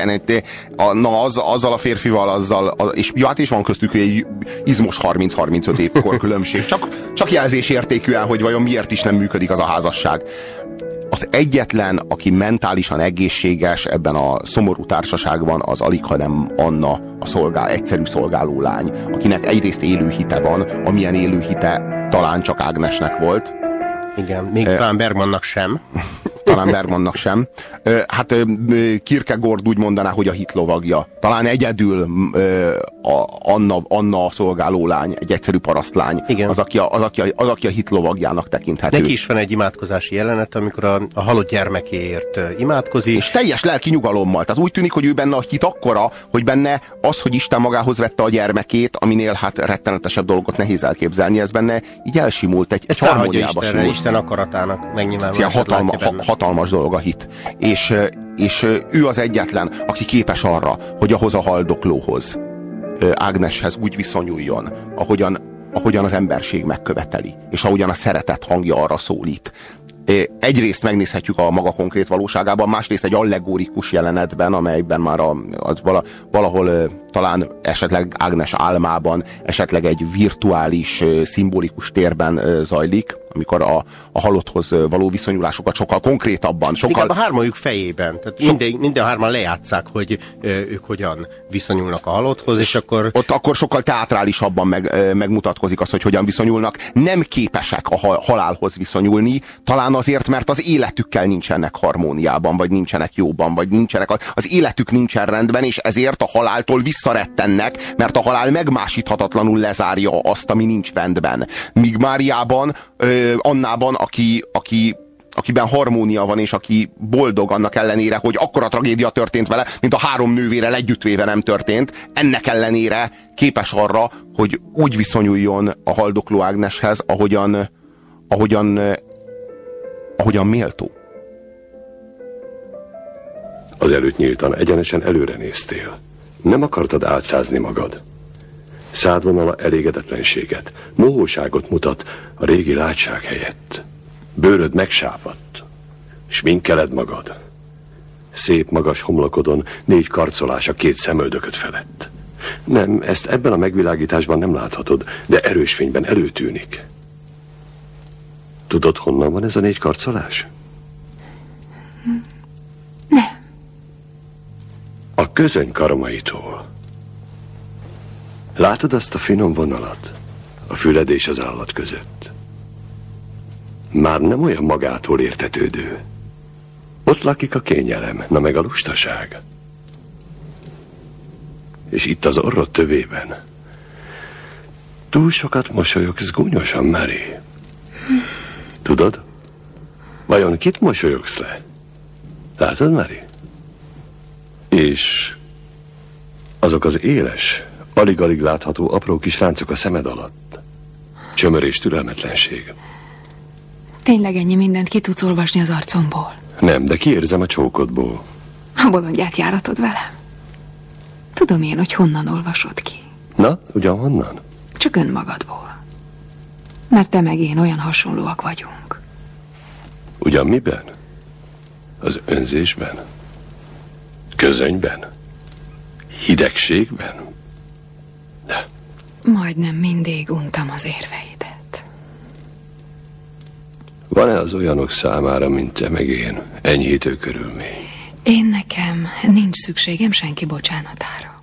azzal a férfival, és hát is van köztük egy izmos 30-35 év korkülönbség. Csak jelzésértékűen, hogy vajon miért is nem működik az a házasság. Az egyetlen, aki mentálisan egészséges ebben a szomorú társaságban, az alighanem Anna, egyszerű szolgáló lány, akinek egyrészt élőhite van, amilyen élőhite talán csak Ágnesnek volt. Igen, még talán Bergmannak sem. Talán Bergmannak sem. Hát Kierkegaard úgy mondaná, hogy a hitlovagja. Talán egyedül Anna a szolgálólány, egy egyszerű parasztlány, az, aki a hitlovagjának tekinthető. Neki is van egy imádkozási jelenet, amikor a halott gyermekéért imádkozik. És teljes lelki nyugalommal. Tehát úgy tűnik, hogy ő benne a hit akkora, hogy benne az, hogy Isten magához vette a gyermekét, aminél hát rettenetesebb dolgot nehéz elképzelni, ez benne így elsimult, egy harmóniába simult. Isten akaratának megnyilvánulását hatalmas dolog a hit. És ő az egyetlen, aki képes arra, hogy ahhoz a haldoklóhoz Ágneshez úgy viszonyuljon, ahogyan az emberség megköveteli, és ahogyan a szeretet hangja arra szólít. Egyrészt megnézhetjük a maga konkrét valóságában, másrészt egy allegorikus jelenetben, amelyben már valahol talán esetleg Ágnes álmában, esetleg egy virtuális, szimbolikus térben zajlik, amikor a halotthoz való viszonyulásokat sokkal konkrétabban, inkább a hármajuk fejében. Tehát minden hárman lejátszák, hogy ők hogyan viszonyulnak a halotthoz, és akkor... Ott akkor sokkal teátrálisabban megmutatkozik az, hogy hogyan viszonyulnak. Nem képesek a halálhoz viszonyulni, talán azért, mert az életükkel nincsenek harmóniában, vagy nincsenek jóban, vagy az életük nincsen rendben, és ezért a haláltól visszarettennek, mert a halál megmásíthatatlanul lezárja azt, ami nincs rendben. Míg Máriában, Annában, akiben harmónia van, és aki boldog annak ellenére, hogy akkora tragédia történt vele, mint a 3 nővérrel együttvéve nem történt, ennek ellenére képes arra, hogy úgy viszonyuljon a haldokló Ágneshez, ahogyan méltó. Azelőtt nyíltan, egyenesen előre néztél. Nem akartad álcázni magad. Szádvonala elégedetlenséget, mohóságot mutat a régi látság helyett. Bőröd megsápadt, sminkeled magad. Szép magas homlokodon 4 karcolás a 2 szemöldököd felett. Nem, ezt ebben a megvilágításban nem láthatod, de erős fényben előtűnik. Tudod, honnan van ez a 4 karcolás? Nem. A közöny karmaitól. Látod azt a finom vonalat a füled és az állat között? Már nem olyan magától értetődő. Ott lakik a kényelem, na meg a lustaság. És itt az orrod tövében. Túl sokat mosolyogsz gúnyosan, Mary. Tudod? Vajon kit mosolyogsz le? Látod, Mary? És azok az éles, alig-alig látható apró kis ráncok a szemed alatt. Csömör és türelmetlenség. Tényleg ennyi mindent ki tudsz olvasni az arcomból? Nem, de kiérzem a csókodból. A bolondját járatod velem. Tudom én, hogy honnan olvasod ki. Na, ugyan honnan? Csak önmagadból. Mert te meg én olyan hasonlóak vagyunk. Ugyan miben? Az önzésben? Közönyben? Hidegségben? De. Majdnem mindig untam az érveidet. Van-e az olyanok számára, mint te meg én, enyhítő körülmény? Én nekem nincs szükségem senki bocsánatára.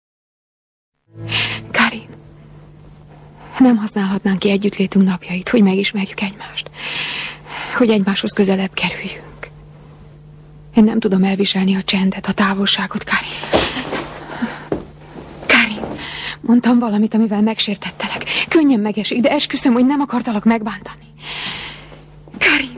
Karin, nem használhatnánk ki együttlétünk napjait, hogy megismerjük egymást, hogy egymáshoz közelebb kerüljünk. Én nem tudom elviselni a csendet, a távolságot, Karin. Karin, mondtam valamit, amivel megsértettelek. Könnyen megesik, de esküszöm, hogy nem akartalak megbántani. Karin!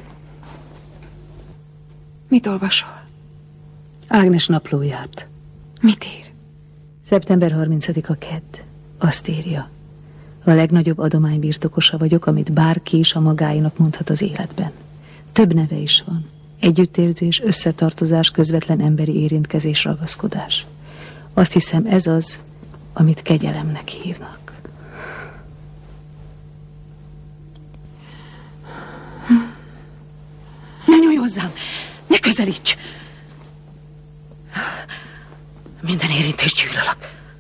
Mit olvasol? Ágnes naplóját. Mit ír? Szeptember 30-a kedd. Azt írja. A legnagyobb adomány birtokosa vagyok, amit bárki is a magáinak mondhat az életben. Több neve is van. Együttérzés, összetartozás, közvetlen emberi érintkezés, ragaszkodás. Azt hiszem, ez az, amit kegyelemnek hívnak. Ne nyújj hozzám! Ne közelíts! Minden érintést gyűlölök.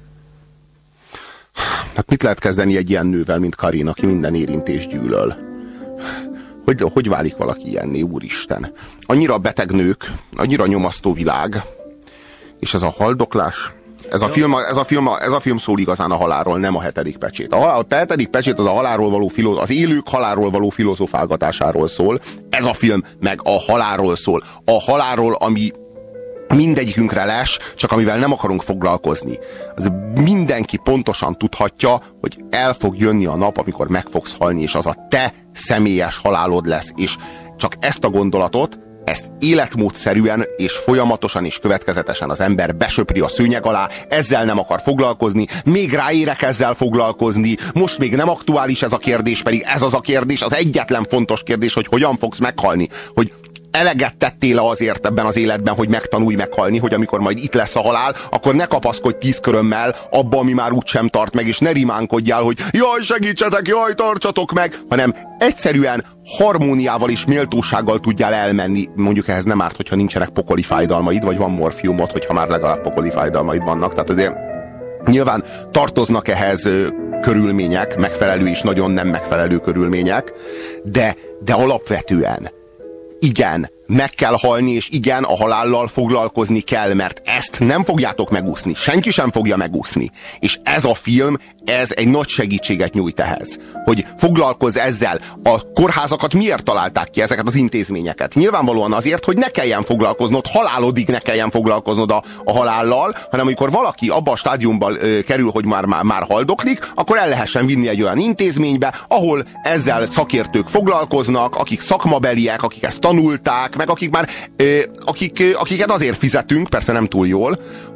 Hát mit lehet kezdeni egy ilyen nővel, mint Karin, aki minden érintést gyűlöl? Hogy válik valaki ilyenné, úristen? Annyira beteg nők, annyira nyomasztó világ, és ez a haldoklás, ez a film szól igazán a halálról, nem a 7. pecsét. A 7. pecsét az a halálról való az élők halálról való filozofálgatásáról szól, ez a film meg a halálról szól. A halálról, ami mindegyikünkre les, csak amivel nem akarunk foglalkozni. Az mindenki pontosan tudhatja, hogy el fog jönni a nap, amikor meg fogsz halni, és az a te személyes halálod lesz. És csak ezt a gondolatot, ezt életmódszerűen és folyamatosan és következetesen az ember besöpri a szőnyeg alá, ezzel nem akar foglalkozni, még ráérek ezzel foglalkozni, most még nem aktuális ez a kérdés, pedig ez az a kérdés, az egyetlen fontos kérdés, hogy hogyan fogsz meghalni, hogy eleget tettél azért ebben az életben, hogy megtanulj meghalni, hogy amikor majd itt lesz a halál, akkor ne kapaszkodj 10 körömmel abba, ami már úgysem tart meg, és ne rimánkodjál, hogy jaj, segítsetek, jaj, tartsatok meg, hanem egyszerűen harmóniával és méltósággal tudjál elmenni. Mondjuk ehhez nem árt, hogyha nincsenek pokoli fájdalmaid, vagy van morfiumod, hogyha már legalább pokoli fájdalmaid vannak. Tehát azért nyilván tartoznak ehhez körülmények, megfelelő és nagyon nem megfelelő körülmények, de alapvetően igen, meg kell halni, és igen, a halállal foglalkozni kell, mert ezt nem fogjátok megúszni, senki sem fogja megúszni. És ez a film, ez egy nagy segítséget nyújt ehhez, hogy foglalkozz ezzel. A kórházakat miért találták ki, ezeket az intézményeket? Nyilvánvalóan azért, hogy ne kelljen foglalkoznod, halálodig ne kelljen foglalkoznod a halállal, hanem amikor valaki abba a stádiumban kerül, hogy már haldoklik, akkor el lehessen vinni egy olyan intézménybe, ahol ezzel szakértők foglalkoznak, akik szakmabeliek, akik ezt tanulták, meg akik már, akiket azért fizetünk, persze nem túl jól,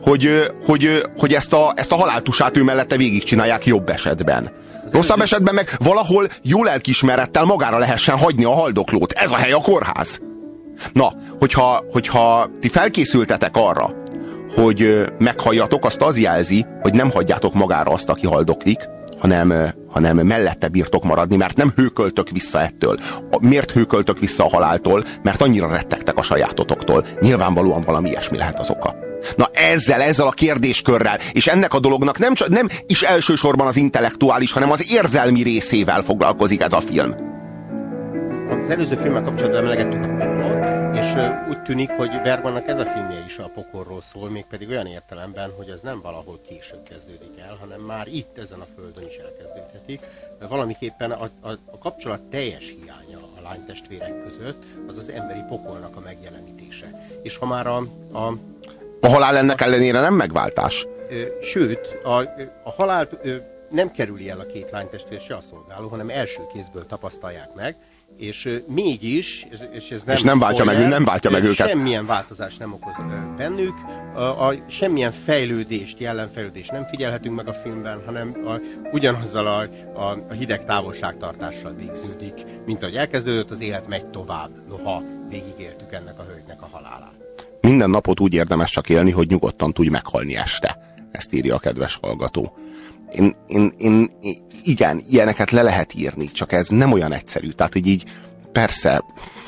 hogy ezt a haláltusát ő mellette végigcsinálják jobb esetben. Rosszabb esetben meg valahol jó lelkiismerettel magára lehessen hagyni a haldoklót. Ez a hely a kórház. Na, hogyha ti felkészültetek arra, hogy meghalljatok, azt az jelzi, hogy nem hagyjátok magára azt, aki haldoklik, hanem mellette bírtok maradni, mert nem hőköltök vissza ettől. Miért hőköltök vissza a haláltól? Mert annyira rettegtek a sajátotoktól. Nyilvánvalóan valami ilyesmi lehet az oka. Na ezzel a kérdéskörrel, és ennek a dolognak nem is elsősorban az intellektuális, hanem az érzelmi részével foglalkozik ez a film. Az előző filmmel kapcsolatban emlegettük a pokolot, és úgy tűnik, hogy Bergmannak ez a filmje is a pokolról szól, mégpedig olyan értelemben, hogy az nem valahol később kezdődik el, hanem már itt, ezen a földön is elkezdődhetik. Valamiképpen a kapcsolat teljes hiánya a lánytestvérek között az az emberi pokolnak a megjelenítése. És ha már a halál ennek ellenére nem megváltás? Sőt, a halált nem kerüli el a két lánytestvér se a szolgáló, hanem első kézből tapasztalják meg, és mégis, és ez nem, és nem váltja meg őket. Semmilyen változás nem okoz bennük, semmilyen jelenfejlődést nem figyelhetünk meg a filmben, hanem ugyanazzal a hideg távolságtartással végződik, mint ahogy elkezdődött, az élet megy tovább, noha végigéltük ennek a hölgynek a halálát. Minden napot úgy érdemes csak élni, hogy nyugodtan tudj meghalni este. Ezt írja a kedves hallgató. Igen, ilyeneket le lehet írni, csak ez nem olyan egyszerű. Tehát, hogy így persze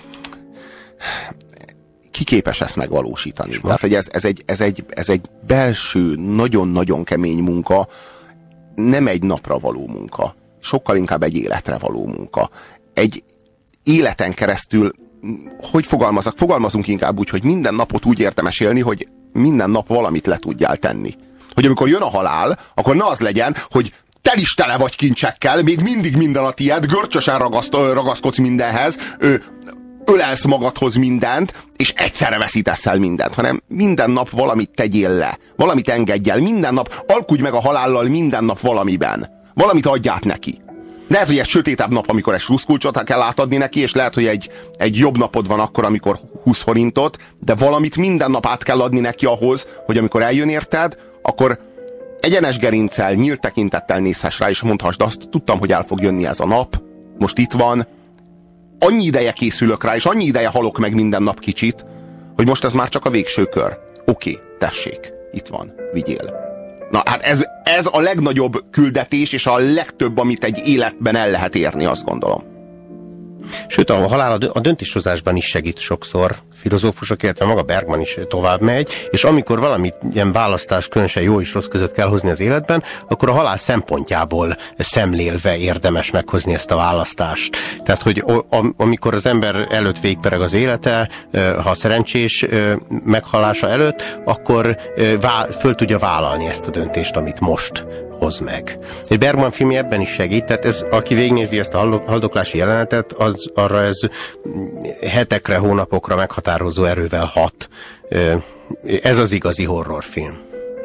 ki képes ezt megvalósítani. Tehát, hogy ez egy belső, nagyon-nagyon kemény munka, nem egy napra való munka. Sokkal inkább egy életre való munka. Egy életen keresztül, hogy fogalmazunk inkább úgy, hogy minden napot úgy érdemes élni, hogy minden nap valamit le tudjál tenni. Hogy amikor jön a halál, akkor ne az legyen, hogy tele vagy kincsekkel, még mindig minden a tiéd, görcsösen ragaszkodsz mindenhez, ölelsz magadhoz mindent, és egyszerre veszítesz el mindent, hanem minden nap valamit tegyél le, valamit engedj el, minden nap alkudj meg a halállal minden nap valamiben. Valamit adj át neki. Lehet, hogy egy sötétebb nap, amikor egy sluszkulcsot kell átadni neki, és lehet, hogy egy jobb napod van akkor, amikor 20 forintot, de valamit minden nap át kell adni neki ahhoz, hogy amikor eljön érted, akkor egyenes gerinccel, nyílt tekintettel nézhess rá, és mondhassd azt, tudtam, hogy el fog jönni ez a nap, most itt van, annyi ideje készülök rá, és annyi ideje halok meg minden nap kicsit, hogy most ez már csak a végső kör. Oké, tessék, itt van, vigyél. Na, hát ez a legnagyobb küldetés, és a legtöbb, amit egy életben el lehet érni, azt gondolom. Sőt, a halál a döntéshozásban is segít sokszor. Filozófusok, illetve maga Bergman is tovább megy, és amikor valamit ilyen választás, különösen jó és rossz között kell hozni az életben, akkor a halál szempontjából szemlélve érdemes meghozni ezt a választást. Tehát, hogy amikor az ember előtt végpereg az élete, ha szerencsés meghalása előtt, akkor föl tudja vállalni ezt a döntést, amit most hoz meg. Egy Bergman filmje ebben is segít, tehát ez, aki végignézi ezt a haldoklási jelenetet, arra ez hetekre, hónapokra meghatározó erővel hat. Ez az igazi horrorfilm.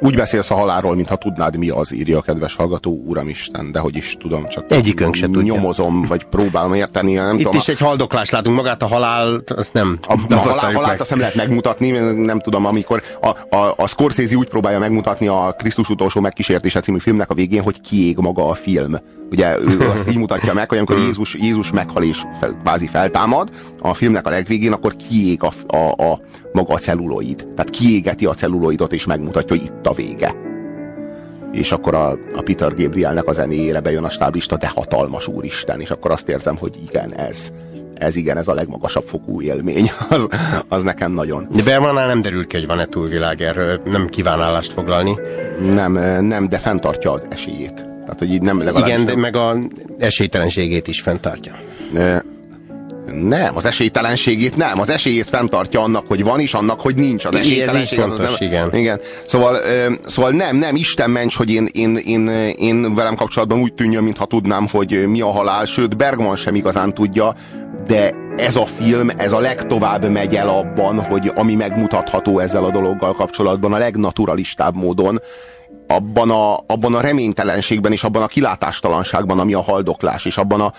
Úgy beszélsz a halálról, mintha tudnád, mi az, írja a kedves hallgató, Uramisten, de hogy is tudom, csak egyikünk se tudja. Nyomozom, vagy próbálom érteni. Nem Itt tudom, is egy haldoklást látunk, magát a halált, azt nem. A halált azt nem lehet megmutatni, nem tudom, amikor a Scorsese úgy próbálja megmutatni a Krisztus utolsó megkísértése című filmnek a végén, hogy kiég maga a film. Ugye ő azt így mutatja meg, hogy amikor Jézus meghal és kvázi feltámad, a filmnek a legvégén, akkor kiég maga a celluloid. Tehát kiégeti a celluloidot, és megmutatja, hogy itt a vége. És akkor a Peter Gabrielnek a zenéjére bejön a stáblista, de hatalmas úristen, és akkor azt érzem, hogy igen, ez a legmagasabb fokú élmény. Az nekem nagyon. De Bergmannál nem derül ki, hogy van-e túlvilág, erről nem kíván állást foglalni. Nem, de fenntartja az esélyét. Tehát, hogy így nem igen, de meg az esélytelenségét is fenntartja. Nem, az esélytelenségét nem. Az esélyét fenntartja annak, hogy van, és annak, hogy nincs. Az esélytelenség az fontos, nem. Igen. Szóval nem, Isten ments, hogy én velem kapcsolatban úgy tűnjön, mintha tudnám, hogy mi a halál, sőt, Bergman sem igazán tudja, de ez a film, ez a legtovább megy el abban, hogy ami megmutatható ezzel a dologgal kapcsolatban a legnaturalistább módon, abban a reménytelenségben és abban a kilátástalanságban, ami a haldoklás, és abban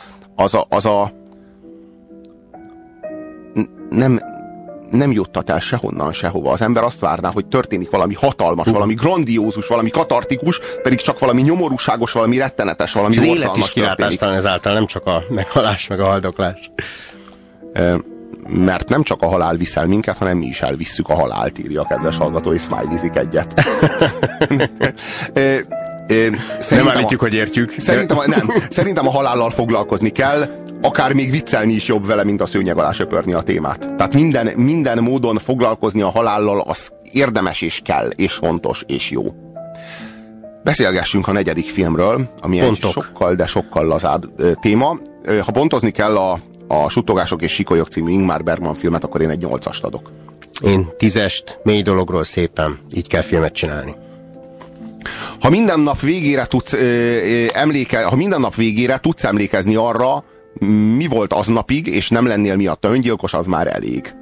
nem juttat el sehonnan, sehova. Az ember azt várná, hogy történik valami hatalmas, valami grandiózus, valami katartikus, pedig csak valami nyomorúságos, valami rettenetes, valami borzalmas történik. Az élet is kilátástalan ezáltal, nem csak a meghalás, meg a haldoklás. Mert nem csak a halál viszel minket, hanem mi is elvisszük a halált, írja a kedves hallgató, és smileyzik egyet. Nem állítjuk, hogy értjük. Szerintem a halállal foglalkozni kell, akár még viccelni is jobb vele, mint a szőnyeg alá söpörni a témát. Tehát minden módon foglalkozni a halállal, az érdemes és kell, és fontos, és jó. Beszélgessünk a negyedik filmről, ami egy sokkal, de sokkal lazább téma. Ha pontozni kell a Suttogások és sikolyok című Ingmar Bergman filmet, akkor én egy 8-ast adok. Én 10-est, mély dologról szépen. Így kell filmet csinálni. Ha minden nap végére tudsz emlékezni arra, mi volt aznapig, és nem lennél miatta öngyilkos, az már elég.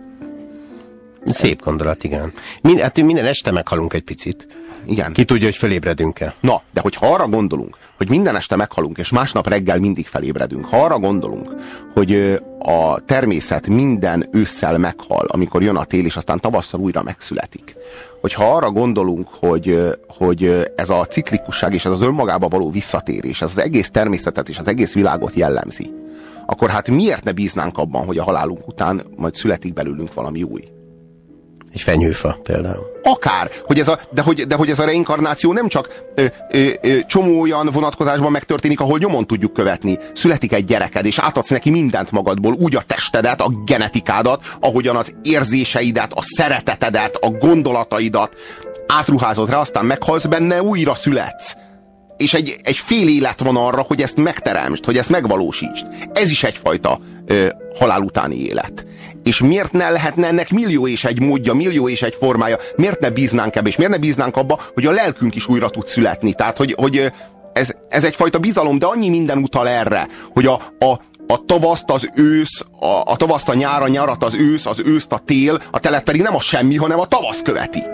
Szép gondolat, igen. Minden este meghalunk egy picit. Igen. Ki tudja, hogy felébredünk-e? Na, de hogyha arra gondolunk, hogy minden este meghalunk, és másnap reggel mindig felébredünk, ha arra gondolunk, hogy a természet minden ősszel meghal, amikor jön a tél, és aztán tavasszal újra megszületik, hogyha arra gondolunk, hogy ez a ciklikusság és ez az önmagába való visszatérés, ez az egész természetet és az egész világot jellemzi, akkor hát miért ne bíznánk abban, hogy a halálunk után majd születik belőlünk valami új? Egy fenyőfa például. Akár, de hogy ez a reinkarnáció nem csak csomó olyan vonatkozásban megtörténik, ahol nyomon tudjuk követni. Születik egy gyereked, és átadsz neki mindent magadból, úgy a testedet, a genetikádat, ahogyan az érzéseidet, a szeretetedet, a gondolataidat átruházod rá, aztán meghalsz benne, újra születsz. És egy fél élet van arra, hogy ezt megteremtsd, hogy ezt megvalósítsd. Ez is egyfajta halál utáni élet. És miért ne lehetne ennek millió és egy módja, millió és egy formája? Miért ne bíznánk ebbe, és miért ne bíznánk abba, hogy a lelkünk is újra tud születni? Tehát, hogy ez egyfajta bizalom, de annyi minden utal erre, hogy a tavaszt az ősz, a tavaszt a nyár, a nyarat az őszt a tél, a telet pedig nem a semmi, hanem a tavasz követi.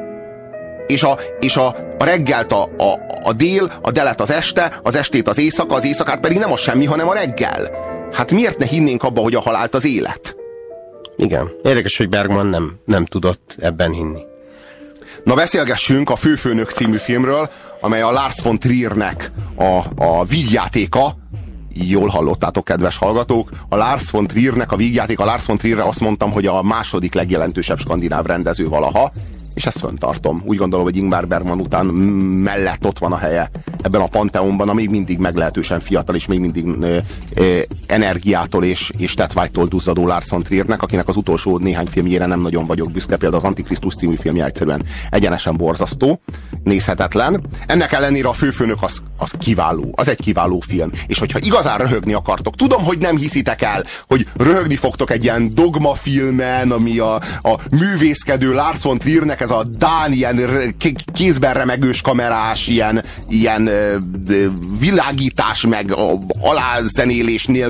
És a reggelt a dél, a delet az este, az estét az éjszaka, az éjszakát pedig nem a semmi, hanem a reggel. Hát miért ne hinnénk abba, hogy a halált az élet? Igen. Érdekes, hogy Bergman nem tudott ebben hinni. Na, beszélgessünk a Főfőnök című filmről, amely a Lars von Triernek a vígjátéka. Jól hallottátok, kedves hallgatók. A Lars von Triernek a vígjátéka. Lars von Trierre azt mondtam, hogy a második legjelentősebb skandináv rendező valaha, és ezt fenntartom. Úgy gondolom, hogy Ingmar Bergman után mellett ott van a helye ebben a panteonban, a még mindig meglehetősen fiatal, és még mindig energiától és tettvágytól duzzadó Lars von Triernek, akinek az utolsó néhány filmjére nem nagyon vagyok büszke, például az Antikrisztus című filmje egyszerűen egyenesen borzasztó, nézhetetlen. Ennek ellenére a Főfőnök az kiváló, az egy kiváló film. És hogyha igazán röhögni akartok, tudom, hogy nem hiszitek el, hogy röhögni fogtok egy ilyen dogma filmen, ami a művészkedő Lars von Triernek ez a dán, ilyen kézben remegős kamerás, ilyen világítás, meg alázenélés nélkül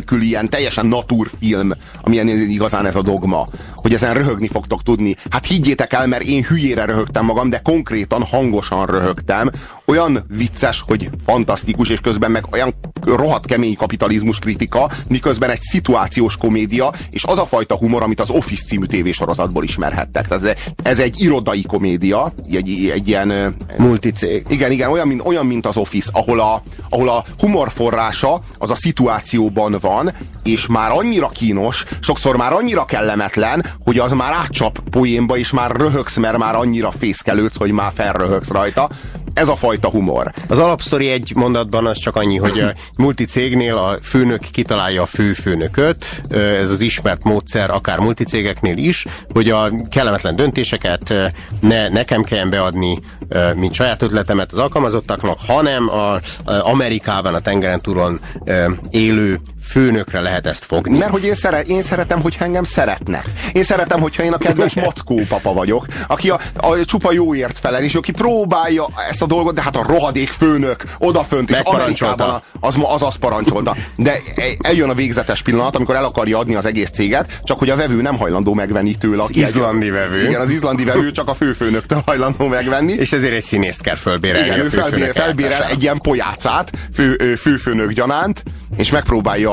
nélküli ilyen teljesen naturfilm, amilyen igazán ez a Dogma, hogy ezen röhögni fogtok tudni. Hát higgyétek el, mert én hülyére röhögtem magam, de konkrétan hangosan röhögtem. Olyan vicces, hogy fantasztikus, és közben meg olyan rohadt kemény kapitalizmus kritika, miközben egy szituációs komédia, és az a fajta humor, amit az Office című tévésorozatból ismerhettek. Ez egy irodai komédia, egy ilyen multicég. Igen, olyan, mint az Office, ahol a humor forrása az a szituációban van, és már annyira kínos, sokszor már annyira kellemetlen, hogy az már átcsap poénba, és már röhögsz, mert már annyira fészkelődsz, hogy már felröhögsz rajta. Ez a fajta humor. Az alapsztori egy mondatban az csak annyi, hogy a multicégnél a főnök kitalálja a főfőnököt, ez az ismert módszer akár multicégeknél is, hogy a kellemetlen döntéseket ne nekem kelljen beadni, mint saját ötletemet az alkalmazottaknak, hanem Amerikában a tengeren túlon élő főnökre lehet ezt fogni. Mert hogy én szeretem, hogyha engem szeretnek. Én szeretem, hogyha én a kedves mackó papa vagyok, aki a csupa jóért felel, és aki próbálja ezt a dolgot, de hát a rohadék főnök odafönt, és Amerikában az parancsolta. De eljön a végzetes pillanat, amikor el akarja adni az egész céget, csak hogy a vevő nem hajlandó megvenni tőle. Az izlandi vevő. Igen, az izlandi vevő csak a főfőnöktől hajlandó megvenni. És ezért egy színészt kell fölbérelni. Igen, ő felbérel egy ilyen pojácát főfőnök gyanánt, és megpróbálja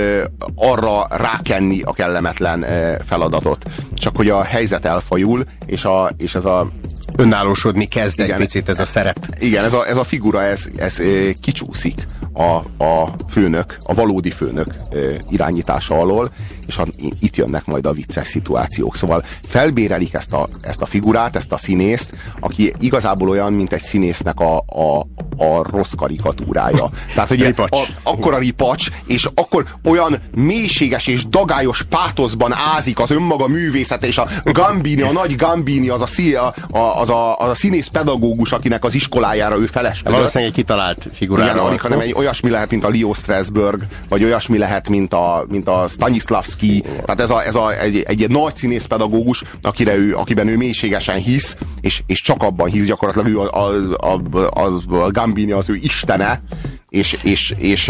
arra rákenni a kellemetlen feladatot. Csak hogy a helyzet elfajul, és ez a önállósodni kezd egy picit ez a szerep. Igen, ez a figura, ez kicsúszik a főnök, a valódi főnök irányítása alól, és itt jönnek majd a vicces szituációk. Szóval felbérelik ezt a figurát, ezt a színészt, aki igazából olyan, mint egy színésznek a rossz karikatúrája. Tehát, hogy akkora ripacs, és akkor olyan mélységes és dagályos pátoszban ázik az önmaga művészete, és a Gambini, a nagy Gambini, az a színész pedagógus, akinek az iskolájára ő feleskedett. Valószínűleg egy kitalált figurára. Igen, hanem olyasmi lehet, mint a Leo Strasberg, vagy olyasmi lehet, mint a Stanislavski. Tehát egy nagy színész pedagógus, akiben ő mélységesen hisz, és csak abban hisz, gyakorlatilag ő a Gambini az ő istene, és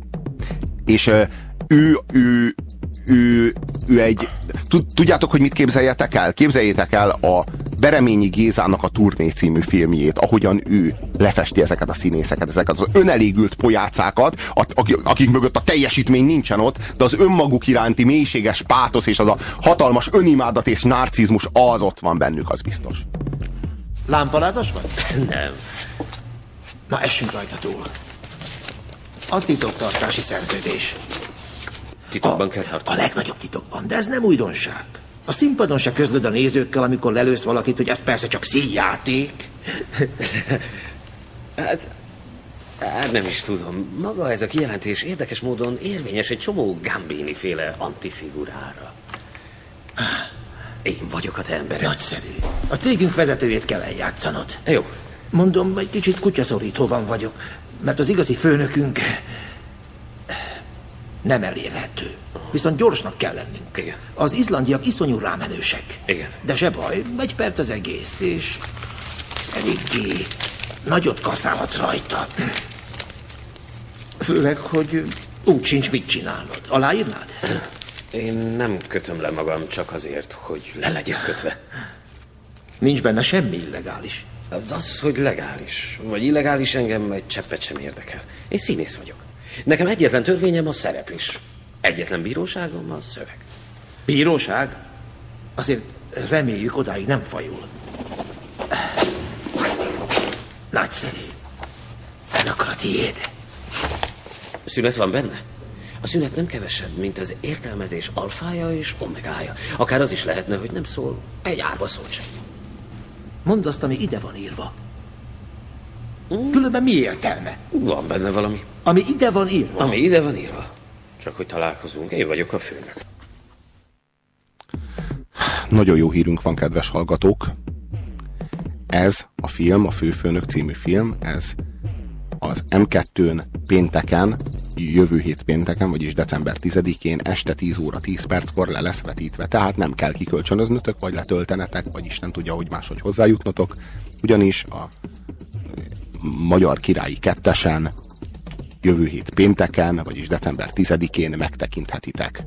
ő egy... Tudjátok, hogy mit képzeljetek el? Képzeljétek el a Bereményi Gézának a Turné című filmjét, ahogyan ő lefesti ezeket a színészeket, ezeket az önelégült pojácákat, akik mögött a teljesítmény nincsen ott, de az önmaguk iránti mélységes pátosz és az a hatalmas önimádat és narcizmus az ott van bennük, az biztos. Lámpalátos vagy? Nem. Na, essünk rajta túl. A titoktartási szerződés. Titokban kell tartani. A legnagyobb titokban, de ez nem újdonság. A színpadon se közlöd a nézőkkel, amikor lelősz valakit, hogy ez persze csak színjáték. Hát nem is tudom. Maga ez a kijelentés érdekes módon érvényes egy csomó Gambini-féle antifigurára. Én vagyok a te embered. Nagyszerű. A cégünk vezetőjét kell eljátszanod. Jó. Mondom, egy kicsit kutyaszorítóban vagyok, mert az igazi főnökünk nem elérhető. Viszont gyorsnak kell lennünk. Igen. Az izlandiak iszonyú rámenősek. Igen. De se baj, egy perc az egész, és eléggé nagyot kaszálhatsz rajta. Főleg, hogy úgy sincs mit csinálnod. Aláírnád? Én nem kötöm le magam csak azért, hogy le legyek kötve. Nincs benne semmi illegális. Az, hogy legális vagy illegális, engem egy cseppet sem érdekel. Én színész vagyok. Nekem egyetlen törvényem a szereplés. Egyetlen bíróságom a szöveg. Bíróság? Azért reméljük odáig nem fajul. Nagyszerű. Ez akkor a tiéd. Szünet van benne? A szünet nem kevesebb, mint az értelmezés alfája és omegája. Akár az is lehetne, hogy nem szól egy árva szót sem. Mondd azt, ami ide van írva. Különben mi értelme? Van benne valami. Ami ide van írva? Ami ide van írva. Csak hogy találkozunk, én vagyok a főnök. Nagyon jó hírünk van, kedves hallgatók. Ez a film, a Főfőnök című film, ez az M2-n pénteken, jövő hét pénteken, vagyis december 10-én este 10 óra 10 perckor le lesz vetítve. Tehát nem kell kikölcsönöznötök, vagy letöltenetek, vagy Isten tudja, hogy máshogy hozzájutnotok. Ugyanis a Magyar Királyi 2-esen jövő hét pénteken, vagyis december 10-én megtekinthetitek.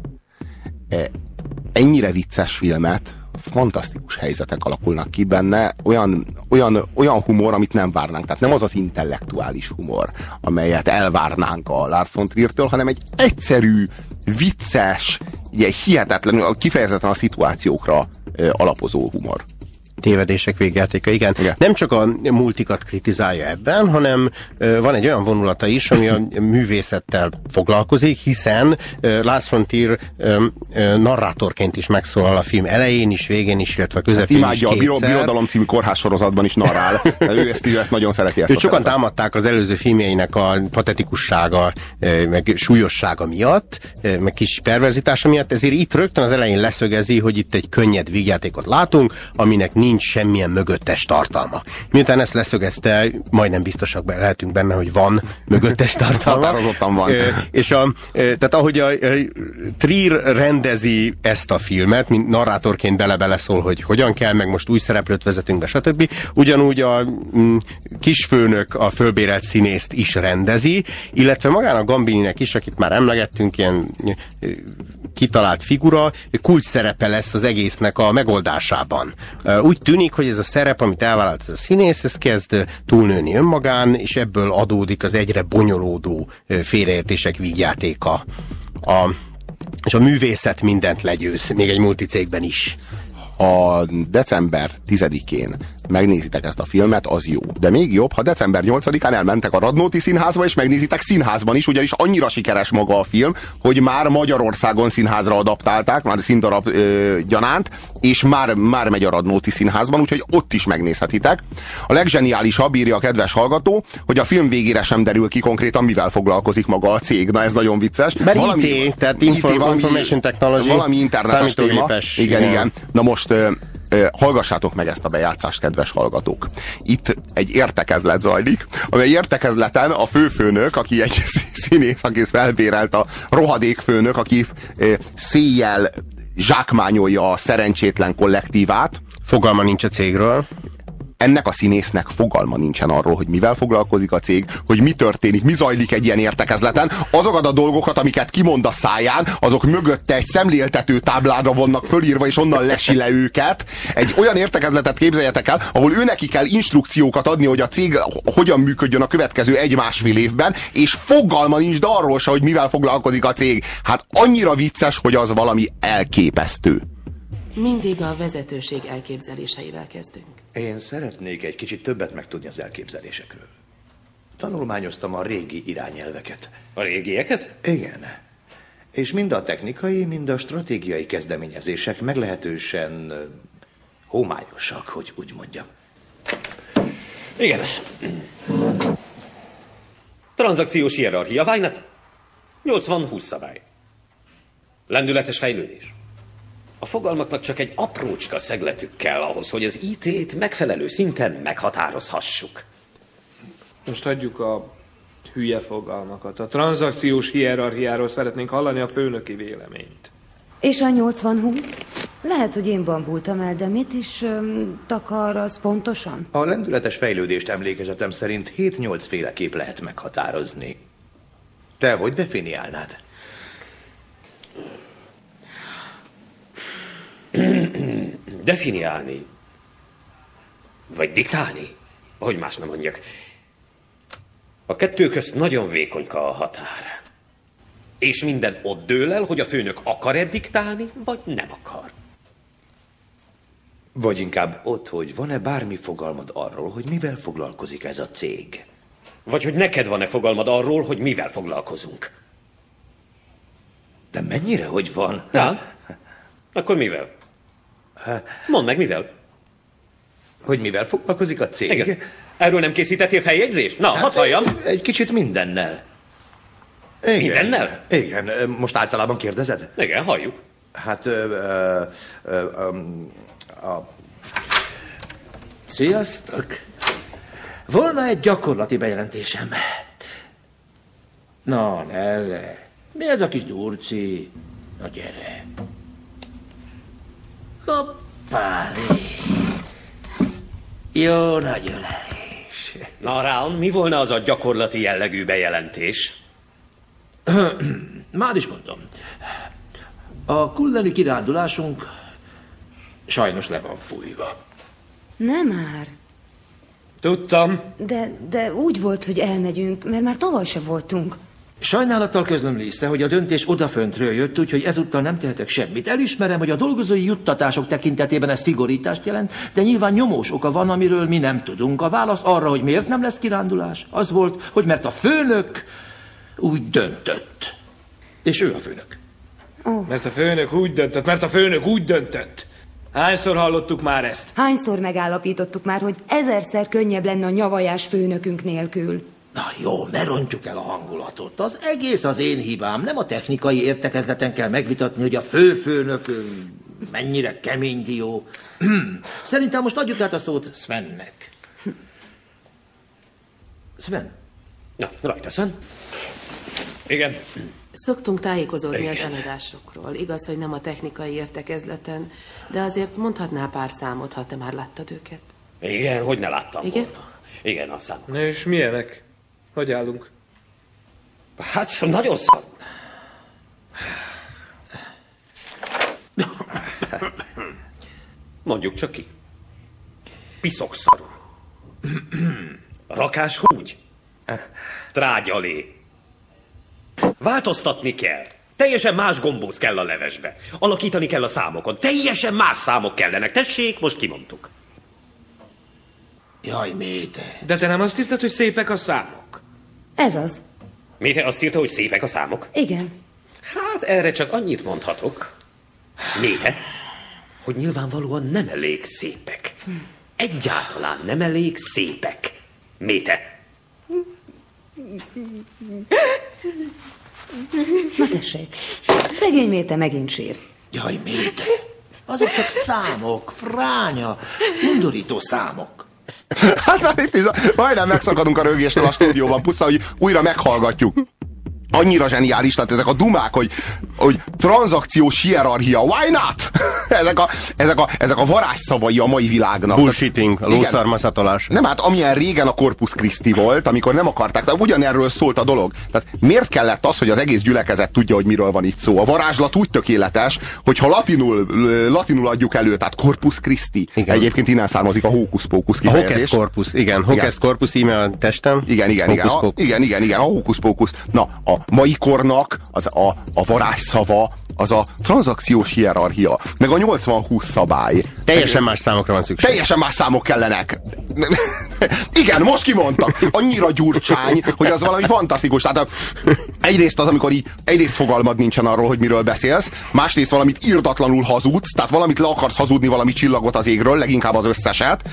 Ennyire vicces filmet, fantasztikus helyzetek alakulnak ki benne, olyan humor, amit nem várnánk. Tehát nem az az intellektuális humor, amelyet elvárnánk a Lars von Triertől, hanem egy egyszerű, vicces, hihetetlenül, kifejezetten a szituációkra alapozó humor. Tévedések végjátéka, igen. Nem csak a multikat kritizálja ebben, hanem van egy olyan vonulata is, ami a művészettel foglalkozik, hiszen Lars von Trier narrátorként is megszólal a film elején is, végén is, illetve közepén is kétszer. Imádja, a Birodalom című kórház sorozatban is narrál. Ő ezt nagyon szereti. Őt sokan támadták az előző filmjeinek a patetikussága, meg súlyossága miatt, meg kis perverzitása miatt, ezért itt rögtön az elején leszögezi, hogy itt egy könnyed vígjátékot látunk, aminek nincs semmilyen mögöttes tartalma. Miután ezt leszögezte, majdnem biztosak lehetünk benne, hogy van mögöttes tartalma. Határozottan van. Tehát ahogy a Trier rendezi ezt a filmet, mint narrátorként bele-beleszól, hogy hogyan kell, meg most új szereplőt vezetünk be, stb. Ugyanúgy a kisfőnök a fölbérelt színészt is rendezi, illetve magának Gambininek is, akit már emlegettünk, ilyen kitalált figura, kulcs szerepe lesz az egésznek a megoldásában. Úgy tűnik, hogy ez a szerep, amit elvállalt ez a színész, ez kezd túlnőni önmagán, és ebből adódik az egyre bonyolódó félreértések vígjátéka. És a művészet mindent legyőz, még egy multicégben is. Ha december 10-én megnézitek ezt a filmet, az jó. De még jobb, ha december 8-án elmentek a Radnóti Színházba, és megnézitek színházban is, ugyanis annyira sikeres maga a film, hogy már Magyarországon színházra adaptálták, már színdarab gyanánt, és már megy a Radnóti Színházban, úgyhogy ott is megnézhetitek. A legzseniálisabb, írja a kedves hallgató, hogy a film végére sem derül ki konkrétan, mivel foglalkozik maga a cég. Na, ez nagyon vicces. Mert IT, tehát Information Technology, valami internetes téma. Igen. Na most hallgassátok meg ezt a bejátszást, kedves hallgatók. Itt egy értekezlet zajlik, amely értekezleten a főfőnök, aki egy színész, aki felbérelt, a rohadékfőnök, aki széjjel zsákmányolja a szerencsétlen kollektívát. Fogalma nincs a cégről. Ennek a színésznek fogalma nincsen arról, hogy mivel foglalkozik a cég, hogy mi történik, mi zajlik egy ilyen értekezleten. Azokat a dolgokat, amiket kimond a száján, azok mögötte egy szemléltető táblára vannak fölírva, és onnan lesi le őket. Egy olyan értekezletet képzeljetek el, ahol őneki kell instrukciókat adni, hogy a cég hogyan működjön a következő 1-1,5 évben, és fogalma nincs, de arról se, hogy mivel foglalkozik a cég. Hát annyira vicces, hogy az valami elképesztő. Mindig a vezetőség elképzeléseivel kezdünk. Én szeretnék egy kicsit többet megtudni az elképzelésekről. Tanulmányoztam a régi irányelveket. A régieket? Igen. És mind a technikai, mind a stratégiai kezdeményezések meglehetősen homályosak, hogy úgy mondjam. Igen. Tranzakciós hierarchia, Vájnat? 80-20 szabály. Lendületes fejlődés. A fogalmaknak csak egy aprócska szegletük kell ahhoz, hogy az IT-t megfelelő szinten meghatározhassuk. Most adjuk a hülye fogalmakat. A tranzakciós hierarchiáról szeretnénk hallani a főnöki véleményt. És a 80-20? Lehet, hogy én bambultam el, de mit is takar az pontosan? A lendületes fejlődést emlékezetem szerint 7-8 féleképp lehet meghatározni. Te hogy definiálnád? Definiálni? Vagy diktálni? Hogy más nem mondjak. A kettő közt nagyon vékonyka a határ. És minden ott dől el, hogy a főnök akar-e diktálni, vagy nem akar. Vagy inkább ott, hogy van-e bármi fogalmad arról, hogy mivel foglalkozik ez a cég? Vagy hogy neked van-e fogalmad arról, hogy mivel foglalkozunk? De mennyire, hogy van? Ja? Akkor mivel? Mondd meg, mivel? Hogy mivel foglalkozik a cég? Igen. Erről nem készítettél feljegyzést? Na, hadd halljam. Egy kicsit mindennel. Igen. Mindennel? Igen. Most általában kérdezed? Igen, halljuk. Hát, Sziasztok! Volna egy gyakorlati bejelentésem. Na, Nelle, mi ez a kis durci? Na, gyere. Hoppálé. Jó nagy ölelés. Na, Raun, mi volna az a gyakorlati jellegű bejelentés? Már is mondom. A kulleni kirándulásunk sajnos le van fújva. Nem már. Tudtam. De úgy volt, hogy elmegyünk, mert már tavaly se voltunk. Sajnálattal közlöm, Lisa, hogy a döntés odaföntről jött, úgyhogy ezúttal nem tehetek semmit. Elismerem, hogy a dolgozói juttatások tekintetében ez szigorítást jelent, de nyilván nyomós oka van, amiről mi nem tudunk. A válasz arra, hogy miért nem lesz kirándulás, az volt, hogy mert a főnök úgy döntött. És ő a főnök. Oh. Mert a főnök úgy döntött. Hányszor hallottuk már ezt? Hányszor megállapítottuk már, hogy 1000-szer könnyebb lenne a nyavajás főnökünk nélkül. Na jó, ne rontjuk el a hangulatot. Az egész az én hibám. Nem a technikai értekezleten kell megvitatni, hogy a főfőnök mennyire kemény dió. Szerintem most adjuk át a szót Svennek. Sven? Na, rajta, Sven. Igen. Szoktunk tájékozódni az előadásokról. Igaz, hogy nem a technikai értekezleten, de azért mondhatná pár számot, ha te már láttad őket. Igen, hogy ne láttam Igen? volna. Igen, a számok. Na és milyenek? Hogy állunk? Hát, nagyon szar. Mondjuk csak ki. Piszokszarú. Rakás húgy. Trágyalé. Változtatni kell. Teljesen más gombóc kell a levesbe. Alakítani kell a számokon. Teljesen más számok kellenek. Tessék, most kimondtuk. Jaj, Méte. De te nem azt írtad, hogy szépek a számok? Ez az. Méte azt írta, hogy szépek a számok? Igen. Hát erre csak annyit mondhatok. Méte, hogy nyilvánvalóan nem elég szépek. Egyáltalán nem elég szépek. Méte. Na tessék, szegény Méte megint sír. Jaj, Méte. Azok csak számok, fránya, undorító számok. Hát már itt is majdnem megszakadunk a rögéstől a stúdióban, puszta, hogy újra meghallgatjuk. Annyira zseniális, tehát ezek a dumák, hogy tranzakciós hierarchia, why not? ezek a varázsszavai a mai világnak. Bullshitting, a lószarmaszatolás. Nem, hát amilyen régen a Corpus Christi volt, amikor nem akarták, tehát ugyanerről szólt a dolog. Tehát miért kellett az, hogy az egész gyülekezet tudja, hogy miről van itt szó? A varázslat úgy tökéletes, hogyha latinul adjuk elő, tehát Corpus Christi. Igen. Egyébként innen származik a hókusz pókusz kifejezés. A hocus corpus, igen. Hocus corpus, íme a testem. Igen, a hókusz pókusz. Na, a mai kornak a varázsszava az a tranzakciós hierarchia, meg a 80-20 szabály. Teljesen más számokra van szükség. Teljesen más számok kellenek. Igen, most kimondtam. Annyira gyurcsány, hogy az valami fantasztikus. Tehát egyrészt az, amikor így egyrészt fogalmad nincsen arról, hogy miről beszélsz, másrészt valamit irdatlanul hazudsz, tehát valamit le akarsz hazudni, valami csillagot az égről, leginkább az összeset,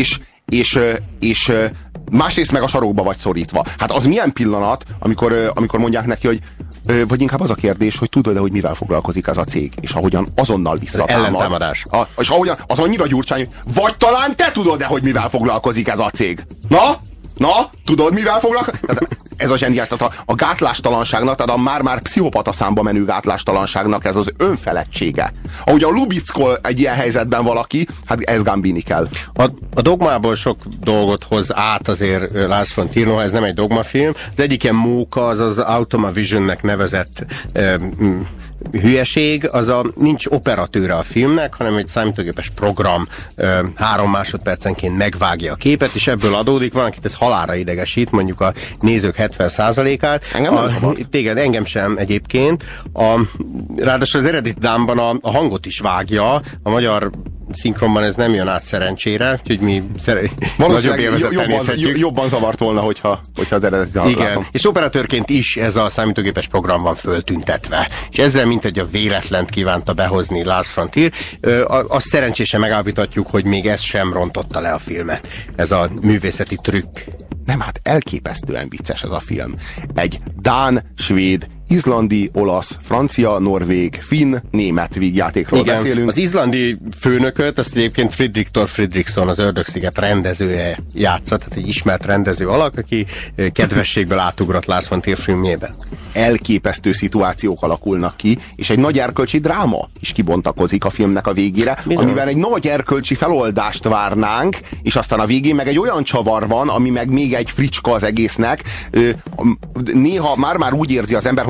és másrészt meg a sarokba vagy szorítva. Hát az milyen pillanat, amikor mondják neki, hogy vagy inkább az a kérdés, hogy tudod-e, hogy mivel foglalkozik ez a cég, és ahogyan azonnal visszatámad. Ellentámadás. És ahogyan az annyira gyurcsány, vagy talán te tudod-e, hogy mivel foglalkozik ez a cég? Na, tudod, mivel foglalkozik? Ez a zseniális, tehát a gátlástalanságnak, tehát a már-már pszichopata számba menő gátlástalanságnak ez az önfeledtsége. Ahogy a Lubickol egy ilyen helyzetben valaki, hát ez Gambini kell. A dogmából sok dolgot hoz át azért Lars von Trier, ez nem egy dogmafilm. Az egyik ilyen móka, az Automa Visionnek nevezett hülyeség, nincs operatőre a filmnek, hanem egy számítógépes program 3 másodpercenként megvágja a képet, és ebből adódik, van, akit ez halálra idegesít, mondjuk a nézők 70%-át. Engem sem egyébként. Ráadásul az eredeti dámban a hangot is vágja, a magyar szinkronban ez nem jön át szerencsére, úgyhogy mi nagyobb élvezettel nézhetjük. Jobban zavart volna, hogyha az eredeti hangot látom. És operatőrként is ez a számítógépes program van föltüntetve. És ezzel mintegy a véletlent kívánta behozni Lars von Trier. Azt szerencsésen megállapíthatjuk, hogy még ez sem rontotta le a filmet. Ez a művészeti trükk. Nem, hát elképesztően vicces ez a film. Egy dán, svéd, izlandi, olasz, francia, norvég, finn, német vígjátékról beszélünk. Az izlandi főnököt, azt egyébként Fredrik Thor Fredriksson, az Ördögsziget rendezője játszott, tehát egy ismert rendező alak, aki kedvességből átugrott Lars von Trier filmjében. Elképesztő szituációk alakulnak ki, és egy nagy erkölcsi dráma is kibontakozik a filmnek a végére, amiben egy nagy erkölcsi feloldást várnánk, és aztán a végén meg egy olyan csavar van, ami meg még egy fricska az egésznek. Néha már úgy érzi az ember, hogy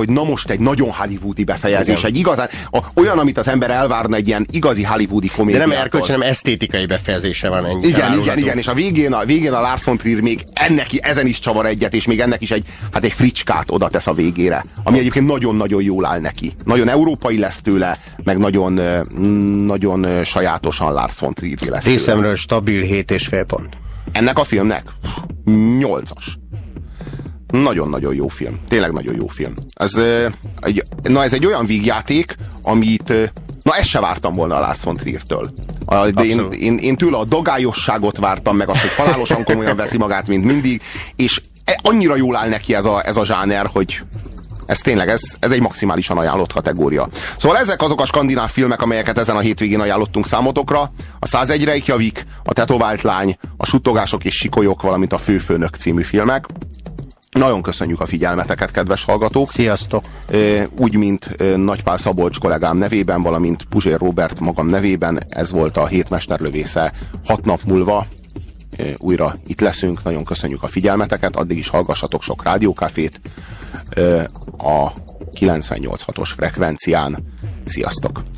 hogy na most egy nagyon hollywoodi befejezés, egy igazán, olyan, amit az ember elvárna egy ilyen igazi hollywoodi komédiától. De nem erkölcsi, hanem esztétikai befejezése van ennyi. Igen, és a végén a Lars von Trier még ezen is csavar egyet, és még ennek is egy fricskát oda tesz a végére, ami egyébként nagyon-nagyon jól áll neki. Nagyon európai lesz tőle, meg nagyon sajátosan Lars von Trier lesz tőle. Részemről stabil 7,5 pont. Ennek a filmnek 8-as. Nagyon-nagyon jó film. Tényleg nagyon jó film. Ez egy olyan vígjáték, amit ezt se vártam volna a Lars von Trier-től. Én tőle a dagályosságot vártam, meg azt, hogy halálosan komolyan veszi magát, mint mindig, és annyira jól áll neki ez a zsáner, hogy ez tényleg, ez egy maximálisan ajánlott kategória. Szóval ezek azok a skandináv filmek, amelyeket ezen a hétvégén ajánlottunk számotokra. A 101 Reykjavik, a Tetovált lány, a Suttogások és sikolyok, valamint a Főfőnök című filmek. Nagyon köszönjük a figyelmeteket, kedves hallgatók! Sziasztok! Úgy, mint Nagypál Szabolcs kollégám nevében, valamint Puzsér Róbert magam nevében, ez volt a Hétmesterlövésze. 6 nap múlva újra itt leszünk. Nagyon köszönjük a figyelmeteket, addig is hallgassatok sok rádiókafét a 98.6-os frekvencián. Sziasztok!